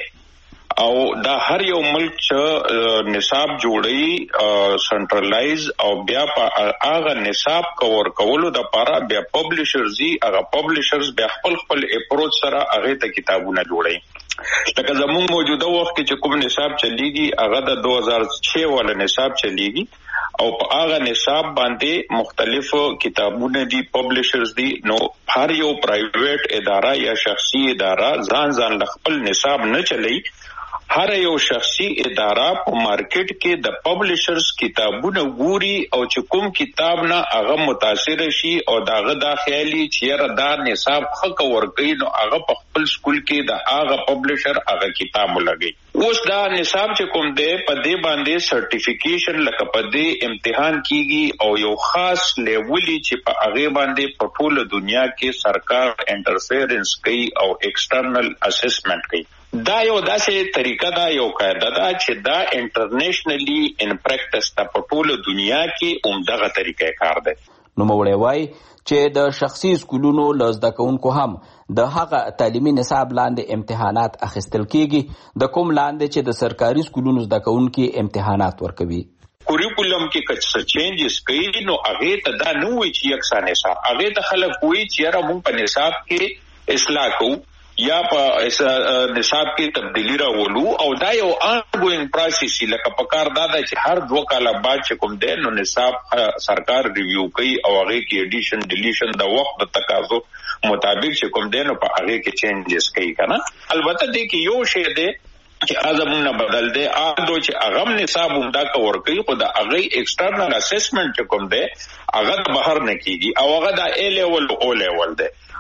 E: او دا هر یو ملک چې نصاب جوړي سنټرلایز او بیا په هغه نصاب کور کولو د لپاره بیا پبلشرز دي، هغه پبلشرز بیا خپل خپل اپروچ سره هغه ته کتابونه جوړي. لکه زموږ موجوده وخت کې چې کوم نصاب چلیږي هغه د دو هزار چھ والا نصاب چلیږي او په هغه نصاب باندې مختلف کتابونه دي، پبلشرز دي. نو هر یو پرایویټ اداره یا شخصي اداره ځان ځان خپل نصاب نه چلی، هر یو شخصي اداره په مارکیټ کې د پبلشرز کتابونه ګوري او چې کوم کتاب نه هغه متاثر شي او داغه دا خیالي چې را دا نصاب خک ورګي نو هغه په خپل سکول کې د هغه پبلشر هغه کتاب لګي. اوس دا نصاب چې کوم دی په دې باندې سرټیفیکیشن لکه په دې امتحان کیږي او یو خاص لیولي چې په هغه باندې په ټول دنیا کې سرکار انټرفیرنس کوي او ایکسټرنل اسسمنت کوي. دا یو داسې طریقه دا یو قاعده ده چې دا انټرنیشنلی ان پریکټس ته په ټول دنیا کې عمدغه طریقې کار دی.
B: نو موړی وای چې د شخصي سکولونو له زده کوونکو هم د هغه تعلیمي نصاب لاندې امتحانات اخیستل کیږي د کوم لاندې چې د سرکاري سکولونو زده کوونکي امتحانات ورکوي.
E: کوریکولم کې کڅ چینجز کوي نو هغه ته دا نه وایي چې یکسان نصاب، هغه ته خلک وایي چې را مونږ په نصاب کې اصلاح کوو یا په نصاب کې تبدیلی راولو او دا یو آنګوینګ پروسس لکه پکار دا ده چې هر دوه کاله بعد چې کوم دی نو نصاب سرکار ریویو کوي او هغه کې ایډیشن ډیلیشن د وخت د تقاضو مطابق چې کوم دی نو په هغه کې چینجز کوي کنه. البته دې کې یو شی دی چې ازمونه بدل دی اګدو چې هغه نصاب همدا کور کوي خو د هغه ایکسټرنل اسسمنت چې کوم دی هغه بهر نه کیږي او هغه د ا لیول او لیول دی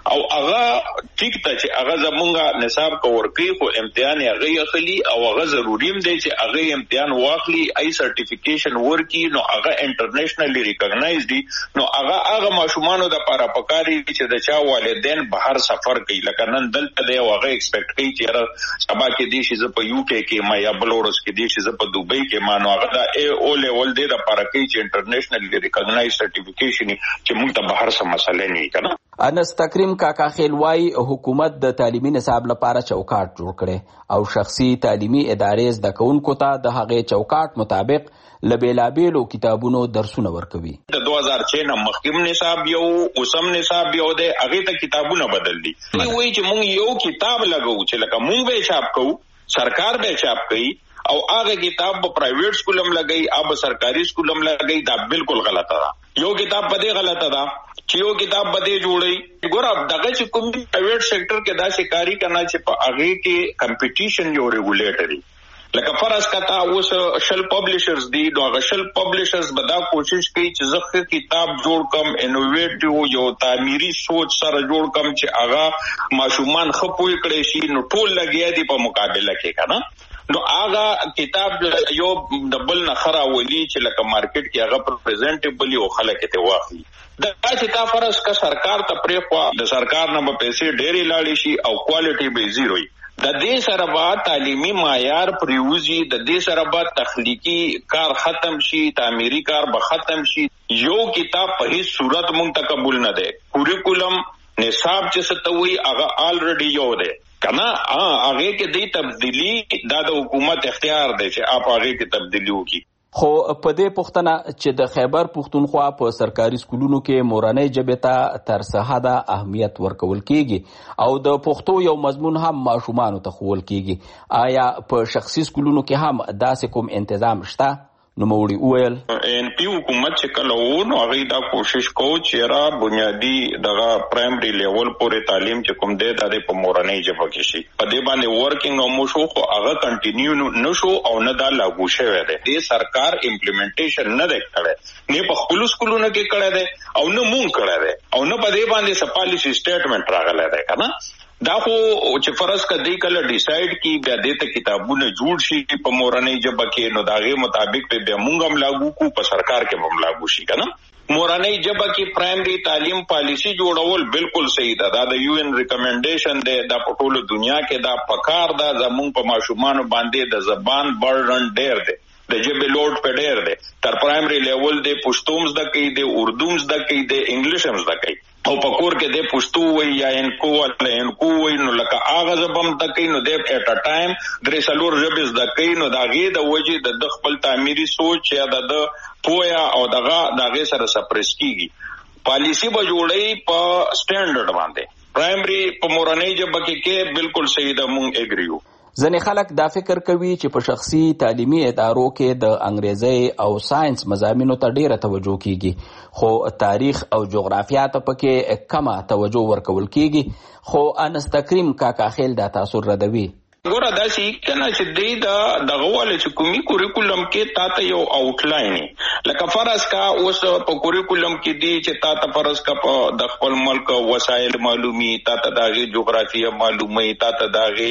E: او هغه ټیک ته چې هغه زمونږه نصاب کور کوي خو امتحان هغه اخلي او هغه ضروري دی چې هغه امتحان واخلي ای سرټیفیکیشن ورکي نو هغه انټرنیشنلی ریکګنایز دي نو هغه هغه ماشومانو د لپاره پکاري چې د چا والدین بهر سفر کوي لکه نن دلته دی هغه ایکسپیکټ کوي چې سبا کې دي چې په یو کې کې ما یا بلورس کې دي چې په دوبۍ کې ما نو هغه د ای او لیول دی د لپاره کوي چې انټرنیشنلی ریکګنایز سرټیفیکیشن چې موږ ته بهر څه مسله نه کنه.
B: انس تکریم کاکا خیلوای حکومت د تعلیمي نصاب لپاره چوکاټ جوړ کړي او شخصي تعلیمي ادارې زده کوونکو ته د هغې چوکاټ مطابق لبیلابیلو کتابونو درسونه ورکوي.
E: د دوه هزار چھ نه مخکیم نصاب یو اوسم نصاب یو دی هغې ته کتابونه بدل دي. وایي چې موږ یو کتاب لګو چې لکه موږ به چاپ کوو سرکار به چاپ کوي او هغه کتاب په پرایویټ سکول هم لګي او سرکاري سکول هم لګي دا بالکل غلطه ده. یو کتاب په دې غلطه ده چې یو کتاب په دې جوړي ګور دغه چې کوم پرایویټ سېکټر کې دا شکاري کرنا چې په هغه کې کمپټیشن یو ریګولیټري لکه فرض کتا اوس شل پبلشرز دي نو هغه شل پبلشرز به دا کوشش کوي چې زخه کتاب جوړ کم انوویټیو یو تعمیري سوچ سره جوړ کم چې هغه ماشومان خپوي کړي شي نو ټول لګیا دي په مقابله کې کنه نو هغه کتاب یو د بل نه خرا ولي چې لکه مارکیټ کې هغه پریزنټیبل یو خلک ته واخلي دا چې تا فرض کا سرکار ته پرې خوا د سرکار نه په پیسې ډېری لاړې شي او کوالټي به زیرو وي د دې سره به تعلیمي معیار پریوزي د دې سره به تخلیقي کار ختم شي تعمیري کار به ختم شي یو کتاب په هیڅ صورت مونږ ته قبول نه دی کوریکولم نصاب چې ستوي هغه الریډي یو دی کنه هغه کې د تبدیلی د حکومت اختیار دی چې اپ هغه کې تبدیلی وکړي.
B: خو په دې پوښتنه چې د خیبر پښتونخوا په سرکاري سکولونو کې مورنۍ ژبې ته تر څه حده اهمیت ورکول کیږي او د پښتو یو مضمون هم ماشومانو ته ښوول کیږي آیا په شخصي سکولونو کې هم داسې کوم تنظیم شته؟ نو موري وویل
E: ان پی حکومت چې کله و نو هغه دا کوشش کو چې را بنیادی دغه پرایمري لیول پورې تعلیم چې کوم دی د په مورنۍ ژبه کې شي په دې باندې ورکینګ او مشو خو هغه کنټینیو نشو او نه دا لاګو شوی دی د سرکار امپلیمنټیشن نه دی کړی نه په خپل سکولونو کې کړی دی او نه مونږ کړی دی او نه په دې باندې سپالیسی سټیټمنټ راغلی دی کنه دا خو چې فرض کدی کله ډیسایډ کی بیا دې ته کتابونه جوړ شي په مورنۍ ژبه کې نو داغه مطابق په بیا مونږ هم لاګو کو په سرکار کې هم لاګو شي کنه مورنۍ ژبه کې پرایمري تعلیم پالیسی جوړول بالکل صحیح ده دا د یو ان ریکمنډیشن ده د ټول دنیا کې دا پکار ده زموږ په ماشومان باندې د زبان برډن ډیر ده د ژبې لوډ په ډیر ده تر پرایمري لیول د پښتو زده کوي د اردو زده کوي د انګلیش هم زده کوي او په کور کې د پښتو وای یا انکو ولا انکو وای نو لکه هغه زبم تکي نو د اټ ا ټایم درې سلور ژبې زده کوي نو دا غي د وجې د خپل تعمیري سوچ یا د پویا او دغه دغه سره سپریس کیږي پالیسی به جوړي په سټانډرډ باندې پرایمري په مورنۍ ژبه کې بالکل صحیح ده مونږ اګریو.
B: ځینې خلک دا فکر کوي چې په شخصي تعلیمي ادارو کې د انګریزي او ساينس مضامینو ته ډیره توجه کیږي خو تاریخ او جغرافیا ته پکې کمه توجه ورکول کیږي خو انس تکریم کاکا خیل دا تاثر ردوي
E: ګوره دا شي کنه چې دی دا دغه ول چې کومي کوریکولم کې تاسو یو آوټلاین لکه فرض کا اوس په کوریکولم کې دی چې تاسو فرض کا په د خپل ملک وسایل معلومي تاسو دغه جغرافیه معلومي تاسو دغه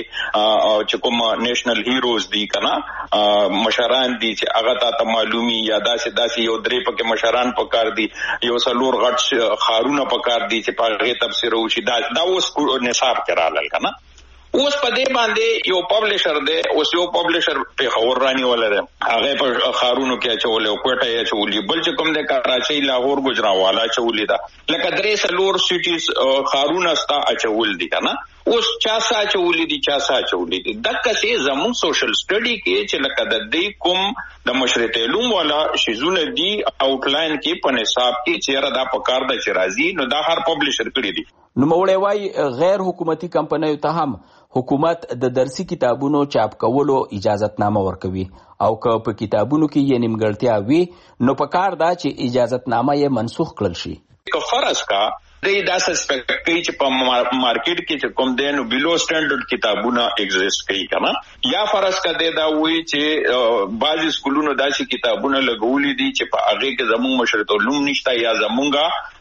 E: چې کوم نېشنل هیروز دی کنه مشران دي چې هغه تاسو معلومي یا داسې داسې یو درې پکې مشران پکار دي یو سلور غټ خارونه پکار دي چې په هغه تفسیر وشي دا دا اوس نصاب کرالل کنه اوس په دې باندې یو پبلشر دی اوس یو پبلشر په خبر رانی ولر هغه په خارونو کې چولې او کوټه یې چولې بل چې کوم د کراچۍ لاهور ګجراوالا چولې دا لکه درې سلور سټیز خارونه ستا اچول دي کنه اوس چا سا چولې دي چا سا چولې دي دغه څه زموږ سوشل سټډي کې چې لکه د دې کوم د مشرت علوم والا شیزونه دي آوټلاین کې په نصاب کې چیرې دا پکار د چرازي نو دا هر پبلشر کړی دي.
B: نو موړې وای غیر حکومتي کمپنیو ته هم حکومت د درسي کتابونو چاپ کولو اجازهتنامه ورکوي او که په کتابونو کې یې نیمګړتیا وي نو پکار دا چې اجازهتنامه یې منسوخ کړل شي.
E: که فرض کا د دا سسپیکټ کوي چې په مارکیټ کې چې کوم دین بلو سټانډرډ کتابونه ایگزیست کوي کنه یا فرض کا د دا وی چې بعضی سکولونو داسې کتابونه لګولې دي چې په هغه کې زموږ مشرت علوم نشته یا زمونږه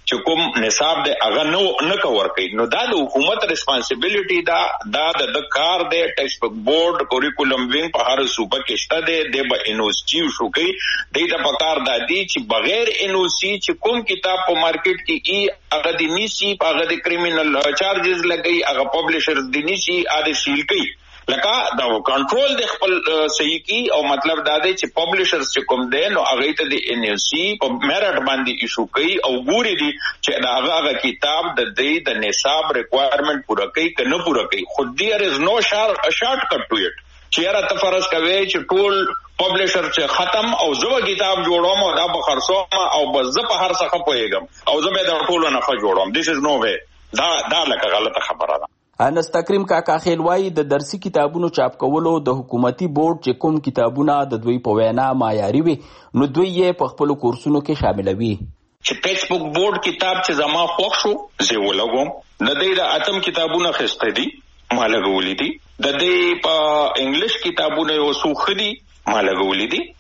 E: چې کوم نصاب دی هغه نو نه کور کوي. نو دا د حکومت ریسپانسیبিলিټي دا دا د کار دی. ټیکسټ بک بورډ کوریکولم وینګ په هر صوبه کې شته دی. د به ان او سی چیف شو کوي د د پکار دادی چې بغیر ان او سی چې کوم کتاب په مارکیټ کې ای هغه د نیسی هغه د کریمینل چارجز لګي هغه پبلشرز د نیسی اده سیل کوي. لکه دا کنټرول د خپل صحیح کی او مطلب دا دی چې پبلشرز چې کوم دی نو هغه ته د ان او سی په میرټ باندې ایشو کوي او ګوري دي چې دا هغه کتاب د دې د نصاب ریکوایرمنٹ پوره کوي که نه پوره کوي. خو دیر از نو شارټ کټ ټو اټ چې را تفرض کوي چې ټول پبلشر چې ختم او زه کتاب جوړوم او دا به خرڅوم او بس زه په هر څه پوهیږم او زه به دا ټول نه جوړوم. دیس از نو وی. دا دا لکه غلطه خبره ده.
B: انس تکریم کاکا خیل وایي د درسي کتابونو چاپ کولو د حکومتي بورډ چې کوم کتابونه د دوی په وینا معیاري وي نو دوی یې په خپلو کورسونو کې شاملوي.
E: چې ټیکسټ بک بورډ کتاب چې زما خوښ شو زه ولګوم. د دې د اتم کتابونه خسته دي ما لګولې دي. د دې په انګلیش کتابونه یو څو خدي ما لګولې دي.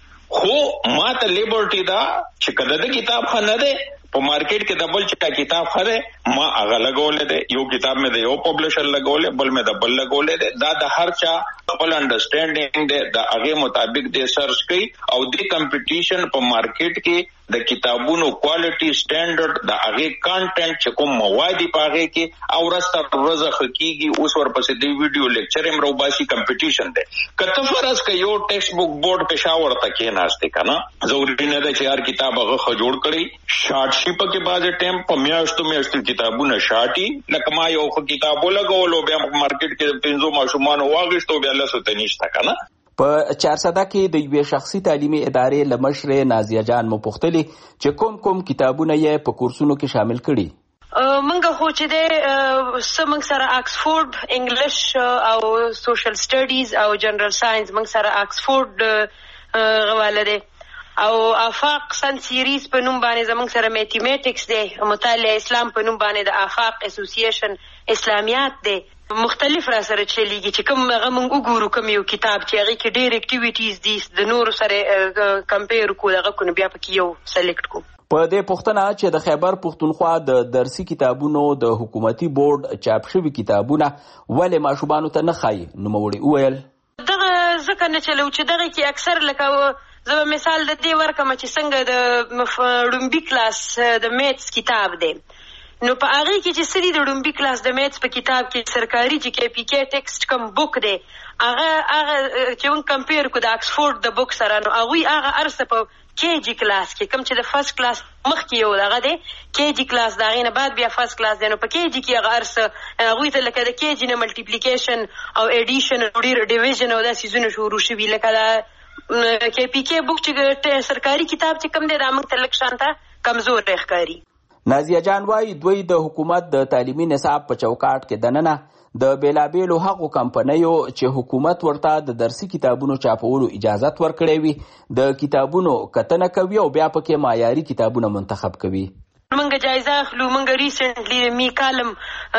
E: خو ما ته لیبرټي دا چې کله د کتاب خنه ده په مارکیټ کې د بل چا کتاب خره ما هغه لګولې ده. یو کتاب مې د یو پبلشر لګولې بل مې د بل لګولې ده. دا د هر چا خپل انډرسټانډینګ ده د هغه مطابق د سرچ کوي او د کمپټیشن په مارکیټ کې د کتابونو کوالټي سټانډرډ د هغه کانټینټ چې کوم مواد په هغه کې او رسته ورځ خکېږي. اوس ورپسې د ویډیو لیکچر هم روباسي کمپټیشن ده. کته فرض ک یو ټیکسټ بک بورډ پېښور ته کې ناشته کنه ضروري نه ده چې هر کتاب هغه خجوړ کړي. شارټ شي په کې بعض ټیم په میاشتو میاشتو کتابونه شاټي لکه ما یو کتاب ولګولو بیا مارکیټ کې پنځو ماشومان واغښتو بیا لسو ته نشته کنه.
B: په چارسده کې د یوې شخصي تعلیمي ادارې له مشرې نازیه جان مو پوښتلي چې کوم کوم کتابونه یې په کورسونو کې شامل کړي.
G: منګه خو چې د سمنګ سره آکسفورد انګلیش او سوشل سټډیز او جنرال ساينس منګ سره آکسفورد غواله ده او آفاق سن سیریز په نوم باندې زمونږ سره میتھمیټکس دی. مطالعه اسلام په نوم باندې د آفاق اسوسییشن اسلامیات دی. مختلف را سره چلیږي چې کوم هغه موږ وګورو کوم یو کتاب چې هغه کې ډېر اکټیویټیز دي د نورو سره کمپیر کو دغه کو بیا پکې یو سلیکټ کو.
B: په دې پوښتنه چې د خیبر پښتونخوا د درسي کتابونو د حکومتي بورډ چاپ شوي کتابونه ولې ماشومانو ته نه ښایي نوموړي وویل
G: دغه ځکه نه چلو چې دغه کې اکثر لکه زه مثال د دې ورکم چې څنګه د ډومبي کلاس د میتس کتاب دی نو په هغه کې چې سړي د ډومبي کلاس د میتس په کتاب کې سرکاري چې کې پی کې ټیکسټ کوم بوک دی هغه هغه چې ون کمپیر کو د آکسفورد د بوک سره نو هغه هغه ارسه په کې جی کلاس کې کوم چې د فرست کلاس مخکې یو دغه دی کې جی کلاس دا غینه بعد بیا فرست کلاس دی نو په کې جی کې هغه ارسه هغه ته لکه د کې جی نه ملټیپلیکیشن او اډیشن او ډیویژن او دا سيزونه شروع شوي لکه دا کې پی کې بوک چې سرکاري کتاب چې کوم دی دا موږ ته لږ شانته کمزور ښکاري.
B: نازیه جان وايي دوی د حکومت د تعلیمي نصاب په چوکاټ کې دننه د بیلابیلو هغو کمپنیو چې حکومت ورته د درسي کتابونو چاپولو اجازت ورکړی وي د کتابونو کتنه کوي او بیا پکې معیاري کتابونه منتخب کوي.
G: منګه جایزه اخلو منګه ریسنټلی می کالم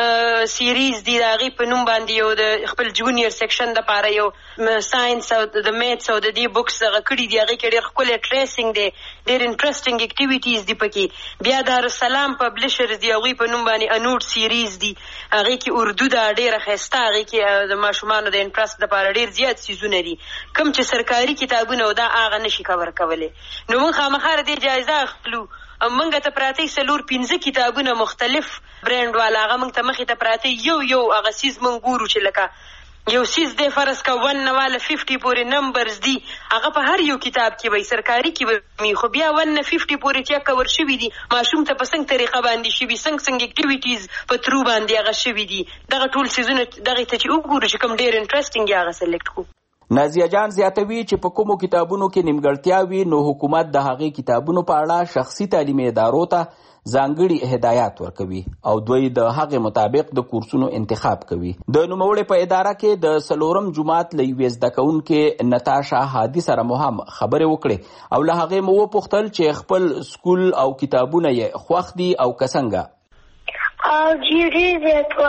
G: سیریز دی هغه په نوم باندې یو د خپل جونیئر سیکشن د پاره یو ساينس او د میتس او د دې بوکس هغه کړی دی هغه کې ډېر خپل ټریسینګ دی ډېر انټرېسټینګ اکټیویټیز دی پکې. بیا دارالسلام پبلشرز دی هغه په نوم باندې انوټ سیریز دی هغه کې اردو دا ډېر ښایسته هغه کې د ماشومانو د انټرېست لپاره ډېر زیات سيزونه دي کوم چې سرکاري کتابونه او دا هغه نشي کور کولای. نو موږ خامخا دې جایزه اخلو منګه ته پراته سلور پنځه کتابونه مختلف برند والا هغه موږ ته مخې ته پراته یو یو هغه سیز موږ ګورو چې لکه یو سیز دی فرض کا ون والا ففټي پورې نمبرز دي هغه په هر یو کتاب کې وي سرکاري کې وي خو بیا ون ففټي پورې چې کور شوي دي ماشوم ته په څنګه طریقه باندې شوي څنګه څنګه اکټیویټیز په ترو باندې هغه شوي دي دغه ټول سیزونه دغه ته چې وګورو چې کوم ډېر انټرېسټینګ هغه سلیکټ کو.
B: نازیه جان زیاتوي چې په کومو کتابونو کې نیمګړتیا وي نو حکومت د هغې کتابونو په اړه شخصي تعلیمي ادارو ته ځانګړي هدایات ورکوي او دوی د هغې مطابق د کورسونو انتخاب کوي. د نوموړې په اداره کې د څلورم جومات له یوې زده کوونکې نتاشا هادي سره مو هم خبرې وکړې او له هغې مو وپوښتل چې خپل سکول او کتابونه یې خوښ دي او که څنګه.
H: جی ډېر زیات خوښ دي.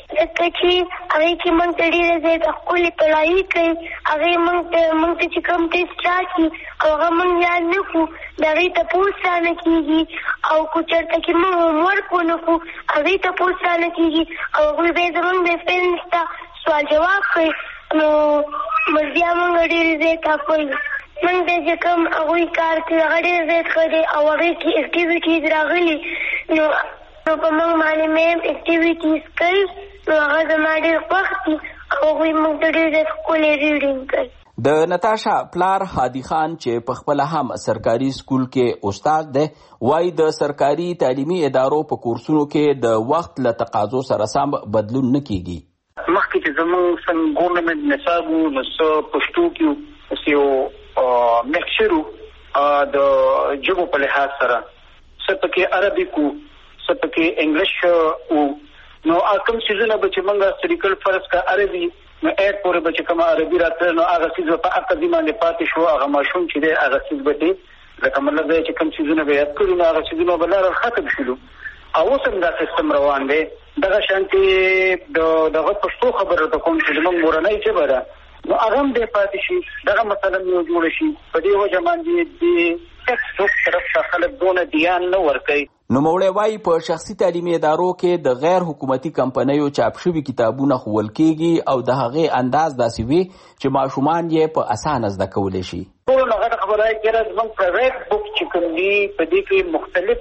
H: ځکه چې هغې کې موږ ته ډېره زیاته ښکلې طلایي کوي. هغې موږ ته موږ ته چې کوم ټېسټ راکړي او هغه موږ یاد نه کړو د هغې تپوس رانه کېږي، او که چېرته کې موږ هومورک ونه کړو هغې تپوس رانه کېږي او هغوی بیا زموږ د پیرنټس ته سوال جواب کوي. نو بیا موږ ډېرې زیاته کوي. موږ ته چې کوم هغوی کار کوي هغه ډېر زیات ښه دی او هغې کې اکټیویټیز راغلي نو نو په موږ باندې میم اکټیویټیز کوي نو هغه زما ډېر خوښ دي او هغوی موږ ته ډېر زیات ښکلی ریډینګ کوي.
B: د نتاشا پلار هادي خان چې په خپله هم سرکاري سکول کې استاد دی وایي د سرکاري تعلیمي ادارو په کورسونو کې د وخت له تقاضو سره سم بدلون نه کیږي.
I: مخکې چې زموږ څنګه ګورنمنټ نصاب وو نو څه پښتو کې وو څه یو میکسچر وو د ژبو په لحاظ سره، څه پکې عربیک وو څه پکې انګلیش وو. نو کوم څیزونه به چې موږ سریکل فرض کا عربي نو اېټ پورې به چې کومه عربي راته نو هغه څیز په هغه ځای باندې پاتې شو. هغه ماشوم چې دی هغه څیز به دی لکه مطلب دی چې کوم څیزونه به یاد کړي نو هغه څیزونه به لاره ختم شلو. او اوس هم دا سیستم روان دی. دغه شانتې دغه پښتو خبره ته کوم چې زموږ مورنۍ ژبه ده نو هغه هم دی پاتې شي. دغه مثلا یو جوړه شي په دې وجه باندې د ټیکسټ بک طرف ته خلک دونه دیان نه ورکوي.
B: نوموړی وایي په شخصي تعلیمي ادارو کې د غیر حکومتي کمپنیو چاپ شوي کتابونه ښوول کېږي او د هغې انداز داسې وي چې ماشومان یې په اسانه زده کولی شي.
I: ټولو نه غټه خبره یې کېره زموږ پرایویټ بک چې کوم دي په دې کې مختلف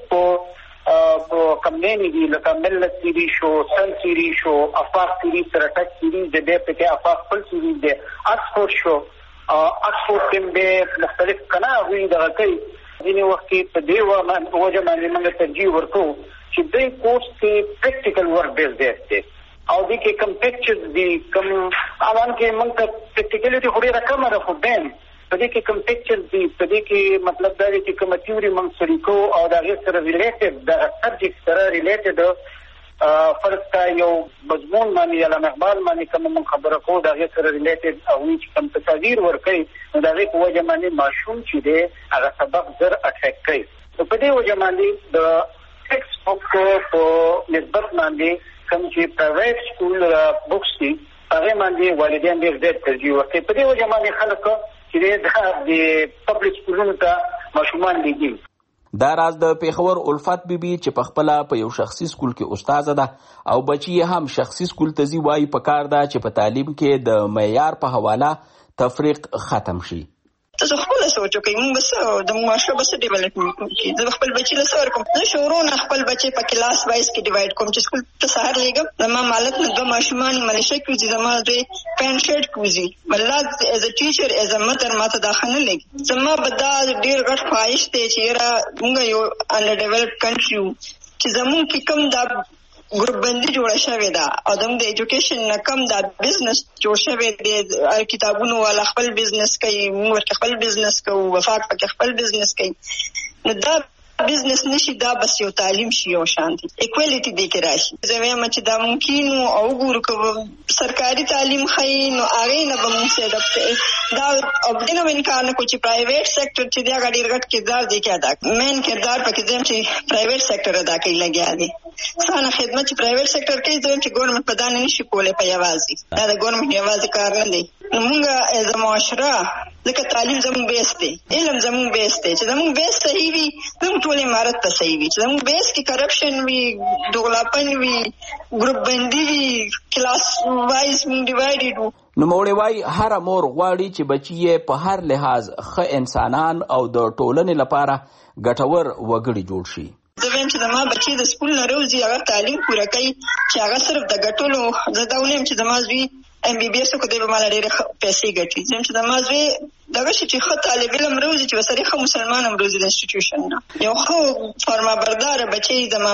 I: کمپنۍ دي لکه ملت سیریز شو، سن سیریز شو، افاق سیریز سره ټچ سیریز دی، بیا پکې افاق خپل سیریز دی، اکسفورډ شو اکسفورډ کې به مختلف کنا هغوی دغه کوي. ځینې وخت کې په دې وجه باندې موږ ترجیح ورکوو چې دې کورس کې پریکټیکل ورک بیس دی او دې کې کوم پکچرز دي کوم اوان کې موږ ته پریکټیکلیټي خو ډېره کمه ده خو بین په دې کې کوم پکچرز دي په دې کې مطلب دا دی چې کومه تیوري موږ شریکو او د هغې سره ریلیټډ د سبجیکټ سره ریلیټډ فرض کا یو مضمون باندې یا اقبال باندې کوم موږ خبره کوو د هغې سره ریلیټډ هغوی چې کوم تصاویر ورکوي نو د هغې په وجه باندې ماشوم چې دی هغه سبق زر اټریکټ کوي. نو په دې وجه باندې د ټیکسټ بک په نسبت باندې کوم چې پرایویټ سکول بکس دي هغې باندې والدین ډېر زیات ترجیح ورکوي. په دې وجه باندې خلک چې دی د پبلک سکولونو ته ماشومان لیږي.
B: دا راز د پیښور الفت بیبي چې په خپله په یو شخصي سکول کې استاده ده او بچي یې هم شخصي سکول ته ځي وایي پکار ده چې په تعلیم کې د معیار په حواله تفریق ختم شي.
J: زه خپله څه وچو کوي مونږ به څه د معاشره به څه ډیولپمنټ وکړي. زه به خپل بچي له څه ورکوم زه شروع نه خپل بچي په کلاس وایز کې ډیوایډ کوم چې سکول ته سهار لېږم زما مالک نه دوه ماشومان ملیشه کې وځي زما دوی پینټ شرټ کې وځي والله ایز ا ټیچر ایز ا مدر ما ته دا ښه نه لګي. زما به دا ډېر غټ خواهش دی چې یاره مونږ یو انډر ډیولپ کنټري وو چې زمونږ کې کوم دا ګروپ بندي جوړه شوې ده او زموږ د ایجوکیشن نه کم دا بزنس جوړ شوی دی. کتابونو والا خپل بزنس کوي موږ ورته خپل بزنس کوو وفاق پکې خپل بزنس کوي. نو دا بزنس نشي دا بس یو تعلیم شي یو شان دي اکوالټي دې کې راشي. زه وایم چې دا ممکن او ګورو که سرکاري تعلیم ښایي نو هغې نه به موږ سیډ اپ دا او دې نه به انکار نه کړو چې پرایویټ سیکټر چې دی هغه ډېر غټ کردار دی کې ادا مین کردار پکې دی چې پرایویټ سیکټر ادا کوي لګیا دی. څانه خدمت چې پرایویټ سیکټر کوي دویم چې ګورنمنټ په دا نه نشي کولی په یوازې دا د ګورنمنټ یوازې کار نه دی. نو موږ ایز ا معاشره ځکه تعلیم زموږ بیس دی علم زموږ بیس دی چې زموږ بیس صحیح وي زموږ ټول عمارت به صحیح وي. چې زموږ بیس کې کرپشن وي دوغلاپن وي ګروپ بندي وي کلاس وایز موږ ډیوایډډ وو.
B: نوموړی وایي هره مور غواړي چې بچي یې په هر لحاظ ښه انسانان او د ټولنې لپاره ګټور وګړي جوړ شي.
J: زه وایم چې زما بچي د سکول نه روزي هغه تعلیم پوره کوي چې هغه صرف د ګټلو زه دا ونه یم چې زما زوی ایم بی بي ایس وکړي به ماله ډېرې پیسې ګټي. زه یم چې زما زوی دغه شي چې ښه طالب علم روزي چې ورسره ښه مسلمان هم روزي د انسټیټیوشن نه یو ښه فرمانبرداره بچی زما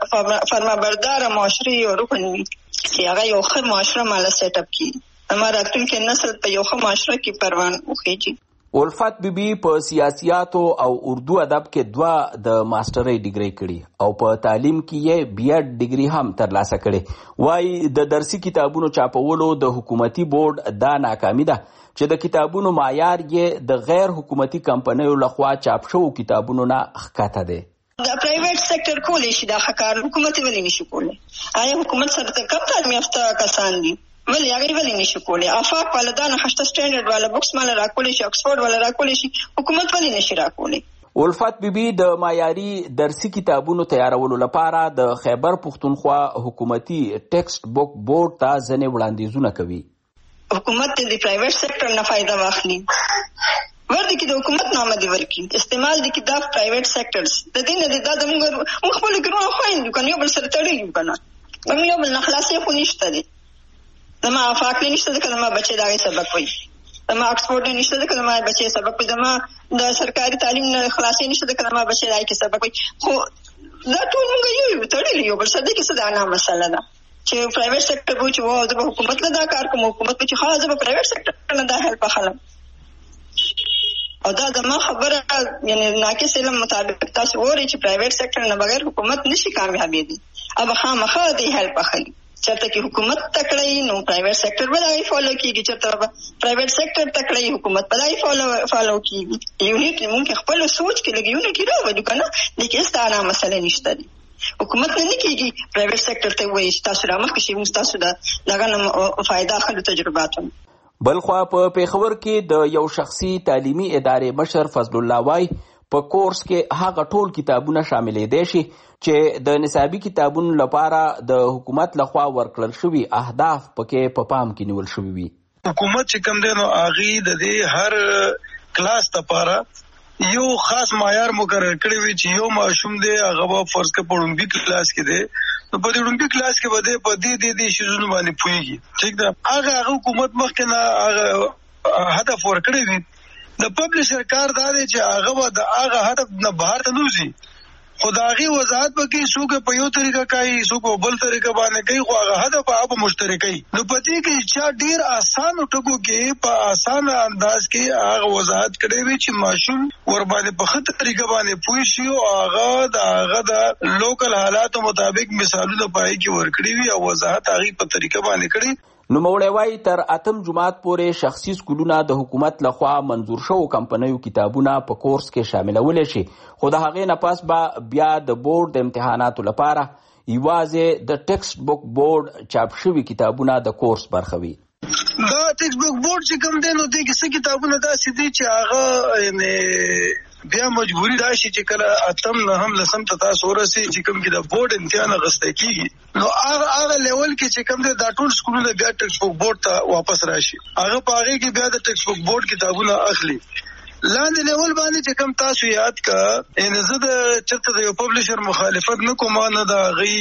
J: فرمانبرداره معاشرې یو رکن وي چې هغه یو ښه معاشره ماله سیټ اپ کړي زما راتلونکی نسل په یو ښه معاشره کې پروان وخیږي.
B: الفت بیبي په سیاسیاتو او اردو ادب کې دوه د ماسترۍ ډیګري کړي او په تعلیم کې یې بی ایډ ډیګري هم ترلاسه کړي. وایي د درسي کتابونو چاپولو د حکومتي بورډ دا ناکامي ده چې د کتابونو معیار یې د غیر حکومتي کمپنیو لخوا چاپ شوو کتابونو نه ښکته دی.
J: دا پرایویټ سېکټر کولی شي دا کار، حکومت ولې نشي کولی؟ آیا حکومت سره کم تعلیم یافته کسان دي؟ ولې هغه ولې نشي کولی؟ آفاق والا دا نه هشته سټانډرډ والا بوکس مال راکولی شي، اکسفورد والا راکولی شي، حکومت ولې نشي راکولی؟
B: الفت بیبي د معیاري درسي کتابونو تیارولو لپاره د خیبر پښتونخوا حکومتي ټیکسټ بوک بورډ ته ځنې وړاندیزونه کوي.
J: حکومت د پرایویټ سېکټر نه فائدہ واخلي، ورته کې د حکومت نامه دی ورکی، استعمال د کتاب پرایویټ سېکټرز د دې نه د موږ موږ خپل ګرو خويندو کنه یو بل سره تړي کنه موږ یو بل نه خلاصې خو نشته دي. زما افاق نشته د کلمه بچي دا سبق وي، زما اکسفورد نشته د کلمه بچي سبق وي، زما د سرکاري تعلیم نه خلاصې نشته د کلمه بچي دا کې سبق وي. خو دا ټول موږ یو تړي یو بل سره د کیسه دا نه مسله ده چې پرایویټ سېکټر به چې وو د حکومت نه دا کار کوم، حکومت به چې خاصه د پرایویټ سېکټر نه دا هلپ خلم او دا زما خبره یعنی ناقص علم مطابق تاسو وری چې پرایویټ سېکټر نه بغیر حکومت نشي کامیابېدی. اب خامخا د هلپ خلی چرته کې حکومت تکړه نو پرایویټ سېکټر به فالو کیږي، چرته پرایویټ سېکټر تکړه حکومت به فالو فالو کیږي. یونټ مونږ خپل سوچ کې لګي یونټ راوړو کنه، لیکن ستاره مسله نشته دي. حکومت نه کیږي پرایویټ سېکټر ته وایي تاسو را مخ کې شي تاسو دا دغه فائدہ خلک تجرباتونه.
B: بلخوا په پیښور کې د یو شخصي تعلیمي ادارې مشر فضل الله وای په کورس کې هغه ټول کتابونه شاملې دي شي چې د نصابي کتابونو لپاره د حکومت لخوا ورکړل شوي اهداف پکې په پام کې نیول شوي وي.
M: حکومت چې کوم دی نو هغه د دې هر کلاس لپاره یو خاص معیار مقرر کړی وي چې یو ماشوم دی هغه په فرض کې پړونبي کلاس کې دی، نو په دې ډونبي کلاس کې به په دې دې دې شیزونو باندې پوهیږي. ٹھیک ده، هغه حکومت مخکې نه هغه هدف ورکړی وي. د پبلشر کار دا دی چې هغه به د هغه هدف نه بهر ته نوځي، خو د هغې وضاحت به کوي څوک په یو طریقه کوي څوک په بل طریقه باندې کوي، خو هغه هدف هغه مشترک وي. نو په دې کې چې ډېر اسانو ټکو کې په اسانه انداز کې هغه وضاحت کړی وي چې ماشوم ور باندې په ښه طریقه باندې پوه شي او هغه د هغه د لوکل حالاتو مطابق مثالونه پای کې ورکړي وي او وضاحت هغې په طریقه باندې کړي.
B: نوموړی وایي تر اتم جماعت پورې شخصي سکولونه د حکومت لخوا منظور شوو کمپنیو کتابونه په کورس کې شاملولی شي، خو د هغې نه پس به بیا د بورډ د امتحاناتو لپاره یوازې د ټیکسټ بوک بورډ چاپ شوي کتابونه د کورس برخه وي.
M: دا ټیکسټ بوک بورډ چې کوم دی نو دې کې څه کتابونه داسې دي چې هغه یعنې بیا مجبوري راشي چې کله اتم نه هم لسم ته تاسو ورسي چې کوم کې د بورډ امتحان اخیستی کېږي، نو هغه هغه لیول کې چې کوم دی دا ټول سکولونه بیا ټیکسټ بوک بورډ ته واپس راشي، هغه په هغې کې بیا د ټیکسټ بوک بورډ کتابونه اخلي. لاندې لیول باندې چې کوم تاسو یاد کا یعنې زه د چېرته د یو پبلشر مخالفت نه کوم، نه د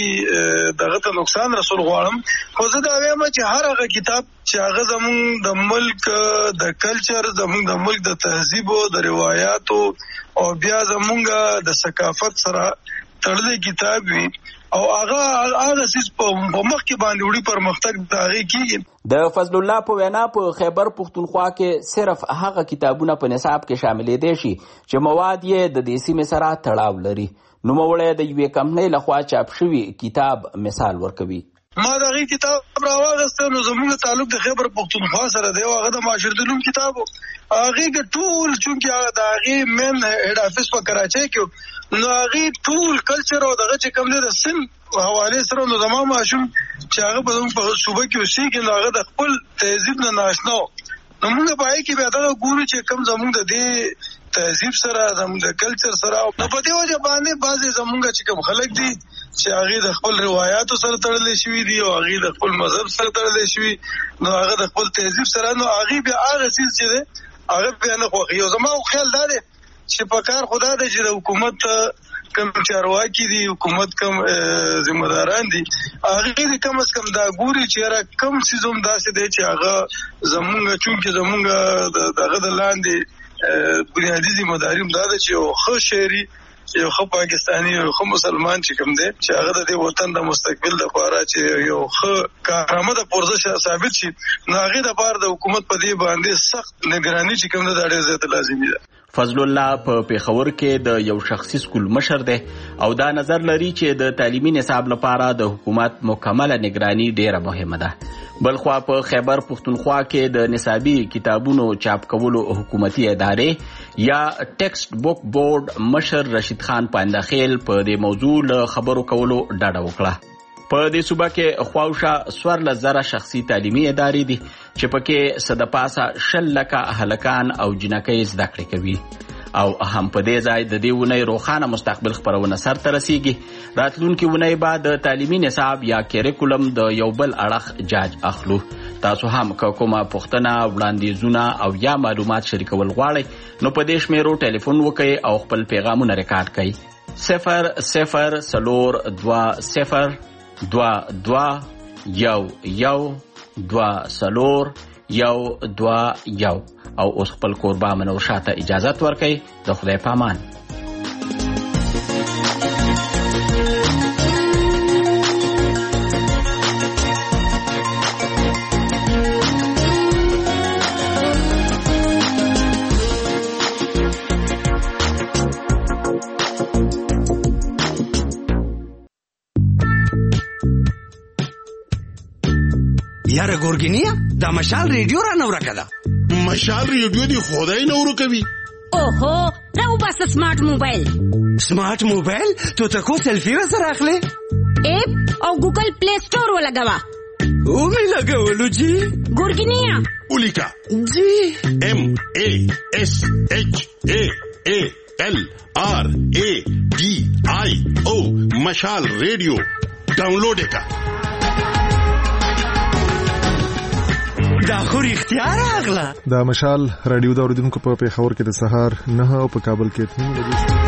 M: هغې دغه ته نقصان رسول غواړم، خو زه دا وایم چې هر هغه کتاب چې هغه زمونږ د ملک د کلچر، زمونږ د ملک د تهذیبو د روایاتو او بیا زمونږ د ثقافت سره تړلی کتاب وي او هغه هغه څیز په مخ کې باندې وړي پرمختګ د هغې کېږي.
B: د فضل الله په وینا په خیبر پښتونخوا کې صرف هغه کتابونه په نصاب کې شاملېدی شي چې مواد یې د دې سیمې سره تړاو لري. نوموړی د یوې کمپنۍ لخوا چاپ شوي کتاب مثال ورکوي.
M: ما د هغې کتاب راواغسته نو زموږ تعلق د خیبر پښتونخوا سره دی او هغه د معاشر علوم کتاب و. هغې کې ټول چونکې د هغې مین هیډ افیس په کراچۍ کې نو هغې ټول کلچر او دغه چې کوم دی د سند حوالې سره نو زما ماشوم چې هغه په زموږ په صوبه کې اوسېږي نو هغه د خپل تهذیب نه ناشنا و. نو موږ په هغې کې بیا دغه ګورو چې کوم زموږ د دې تهذیب سره زموږ د کلچر سره نو په دې وجه باندې بعضې زموږ چې کوم خلک دي چې هغې د خپل روایاتو سره تړلی شوي دي او هغې د خپل مذهب سره تړلی شوي نو هغه د خپل تهذیب سره نو هغې بیا هغه څیز چې دی هغه بیا نه خوښوي. او زما خیال دا دی چې په کار خو دا دی چې د حکومت کم چارواکي دي، حکومت کم ذمہداران دي، هغې دې کم از کم دا ګوري چې یاره کم څیز هم داسې دی چې هغه زمونږ چونکې زمونږ دغه د لاندې بنیادي ذمہداري هم دا ده چې یو ښه شهري یو ښه پاکستاني یو ښه مسلمان چې کوم دی چې هغه د دې وطن د مستقبل دپاره چې یو ښه کارآمده پرزه ثابت شي نو هغې دپاره د حکومت په دې باندې سخت نگراني چې کوم ده دا ډېر زیاته لازمي ده.
B: فضل الله په پیښور کې د یو شخصي سکول مشر دی او دا نظر لري چې د تعلیمي نصاب لپاره د حکومت مکمله نگراني ډیره مهمه ده. بلخوا په خیبر پختونخوا کې د نصابي کتابونو چاپ کولو حکومتي ادارې یا ټیکسټ بوک بورډ مشر رشید خان پانداخیل په دې موضوع له خبرو کولو ډاډه وکړه. په دې صوبه کې خواوشا څوارلس زره شخصي تعلیمي ادارې دي چې پکې څه د پاسه شل لکه هلکان او جنکۍ زده کړې کوي. او هم په دې ځای د دې ونې روښانه مستقبل خپرونه سر ته رسیږي. راتلونکي ونې به د تعلیمي نصاب یا کریکولم د یو بل اړخ جاج اخلو. تاسو هم که کومه پوښتنه وړاندیزونه او یا معلومات شریکول غواړئ نو په دې شمیرو ټلیفون وکړئ او خپل پیغامونه ریکارډ کړئ. صفر صفر څلور دوه صفر دوه دوه یو یو دوه څلور یو دوه یو. او اوس خپل کوربه منور شاه ته اجازت ورکړئ. د خدای په امان.
N: یاره ګورګینیا دا مشال ریډیو را نو راکړه.
O: مشال ریډیو دی خدای نو ورکوي.
P: اوهو راو بس سمارټ موبایل.
N: سمارټ موبایل ته تاسو سلفي وسره اخلي؟
P: اپ او ګوګل پلی سٹور ولګوا.
N: او می لګولو جی.
P: ګورګینیا
O: ولیکا
N: جی
O: ام ا اس اچ ا ا ال آر ا ډي آی او مشال ریډیو ډاونلوډ کا.
N: دا خو رښتیا راغله.
Q: دا مشال رادیو د اوریدونکو په پیښور کې د سهار نه او په کابل کې اته نیمې بجې